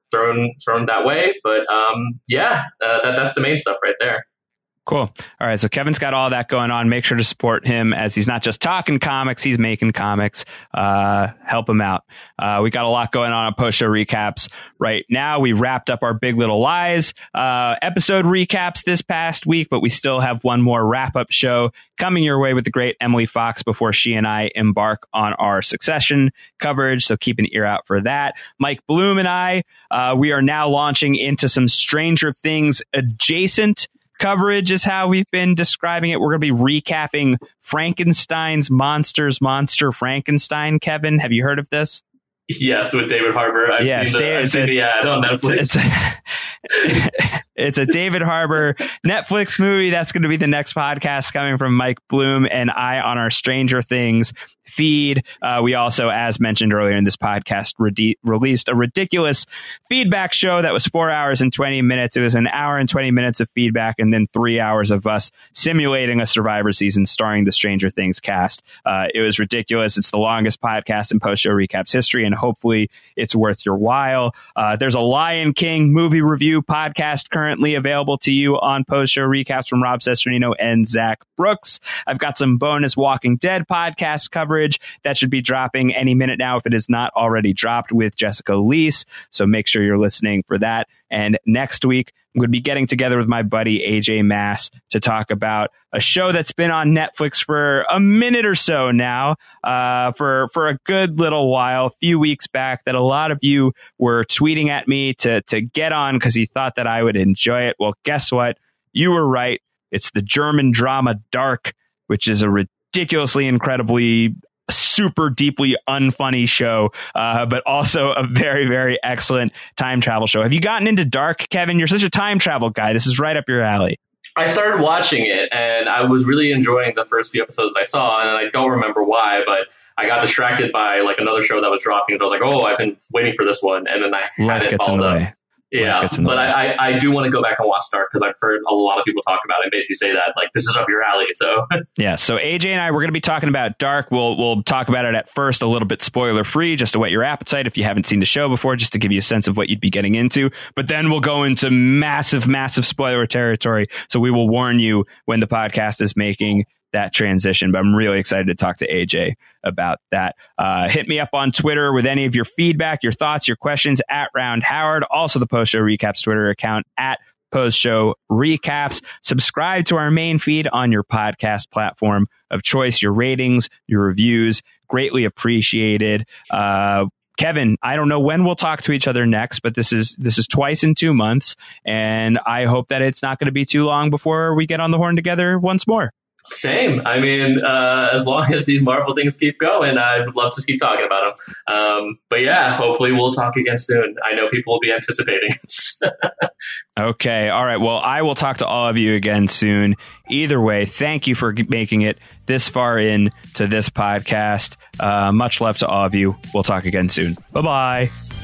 thrown that way. But that's the main stuff right there. Cool. All right. So Kevin's got all that going on. Make sure to support him as he's not just talking comics, he's making comics. Help him out. We got a lot going on post-show recaps right now. We wrapped up our Big Little Lies episode recaps this past week, but we still have one more wrap-up show coming your way with the great Emily Fox before she and I embark on our Succession coverage. So keep an ear out for that. Mike Bloom and I, we are now launching into some Stranger Things adjacent coverage is how we've been describing it. We're going to be recapping Frankenstein's Monster Frankenstein. Kevin, have you heard of this? Yes, with David Harbour. I've seen the ad on Netflix. It's a David Harbour Netflix movie. That's going to be the next podcast coming from Mike Bloom and I on our Stranger Things feed. We also, as mentioned earlier in this podcast, released a ridiculous feedback show that was 4 hours and 20 minutes. It was an hour and 20 minutes of feedback and then 3 hours of us simulating a Survivor season starring the Stranger Things cast. It was ridiculous. It's the longest podcast in post-show recaps history, and hopefully it's worth your while. There's a Lion King movie review podcast currently available to you on post-show recaps from Rob Cesternino and Zach Brooks. I've got some bonus Walking Dead podcast coverage that should be dropping any minute now if it is not already dropped with Jessica Leese. So make sure you're listening for that. And next week, I'm going to be getting together with my buddy AJ Mass to talk about a show that's been on Netflix for a minute or so now, for a good little while, a few weeks back, that a lot of you were tweeting at me to get on because you thought that I would enjoy it. Well, guess what? You were right. It's the German drama Dark, which is a ridiculously, incredibly, super deeply unfunny show, but also a very, very excellent time travel show. Have you gotten into Dark, Kevin? You're such a time travel guy. This is right up your alley. I started watching it, and I was really enjoying the first few episodes I saw, and I don't remember why, but I got distracted by like another show that was dropping, and I was like, oh, I've been waiting for this one, and then I had it all up. Yeah, but I do want to go back and watch Dark because I've heard a lot of people talk about it and basically say that like this is up your alley. So yeah, so AJ and I, we're going to be talking about Dark. We'll talk about it at first a little bit spoiler free, just to whet your appetite if you haven't seen the show before, just to give you a sense of what you'd be getting into. But then we'll go into massive spoiler territory. So we will warn you when the podcast is making that transition, but I'm really excited to talk to AJ about that. Hit me up on Twitter with any of your feedback, your thoughts, your questions at Round Howard. Also the Post Show Recaps Twitter account at Post Show Recaps. Subscribe to our main feed on your podcast platform of choice. Your ratings, your reviews, greatly appreciated. Kevin, I don't know when we'll talk to each other next, but this is twice in 2 months, and I hope that it's not going to be too long before we get on the horn together once more. Same. I mean, as long as these Marvel things keep going, I would love to keep talking about them. But yeah, hopefully we'll talk again soon. I know people will be anticipating. Okay. All right. Well, I will talk to all of you again soon. Either way, thank you for making it this far in to this podcast. Much love to all of you. We'll talk again soon. Bye-bye.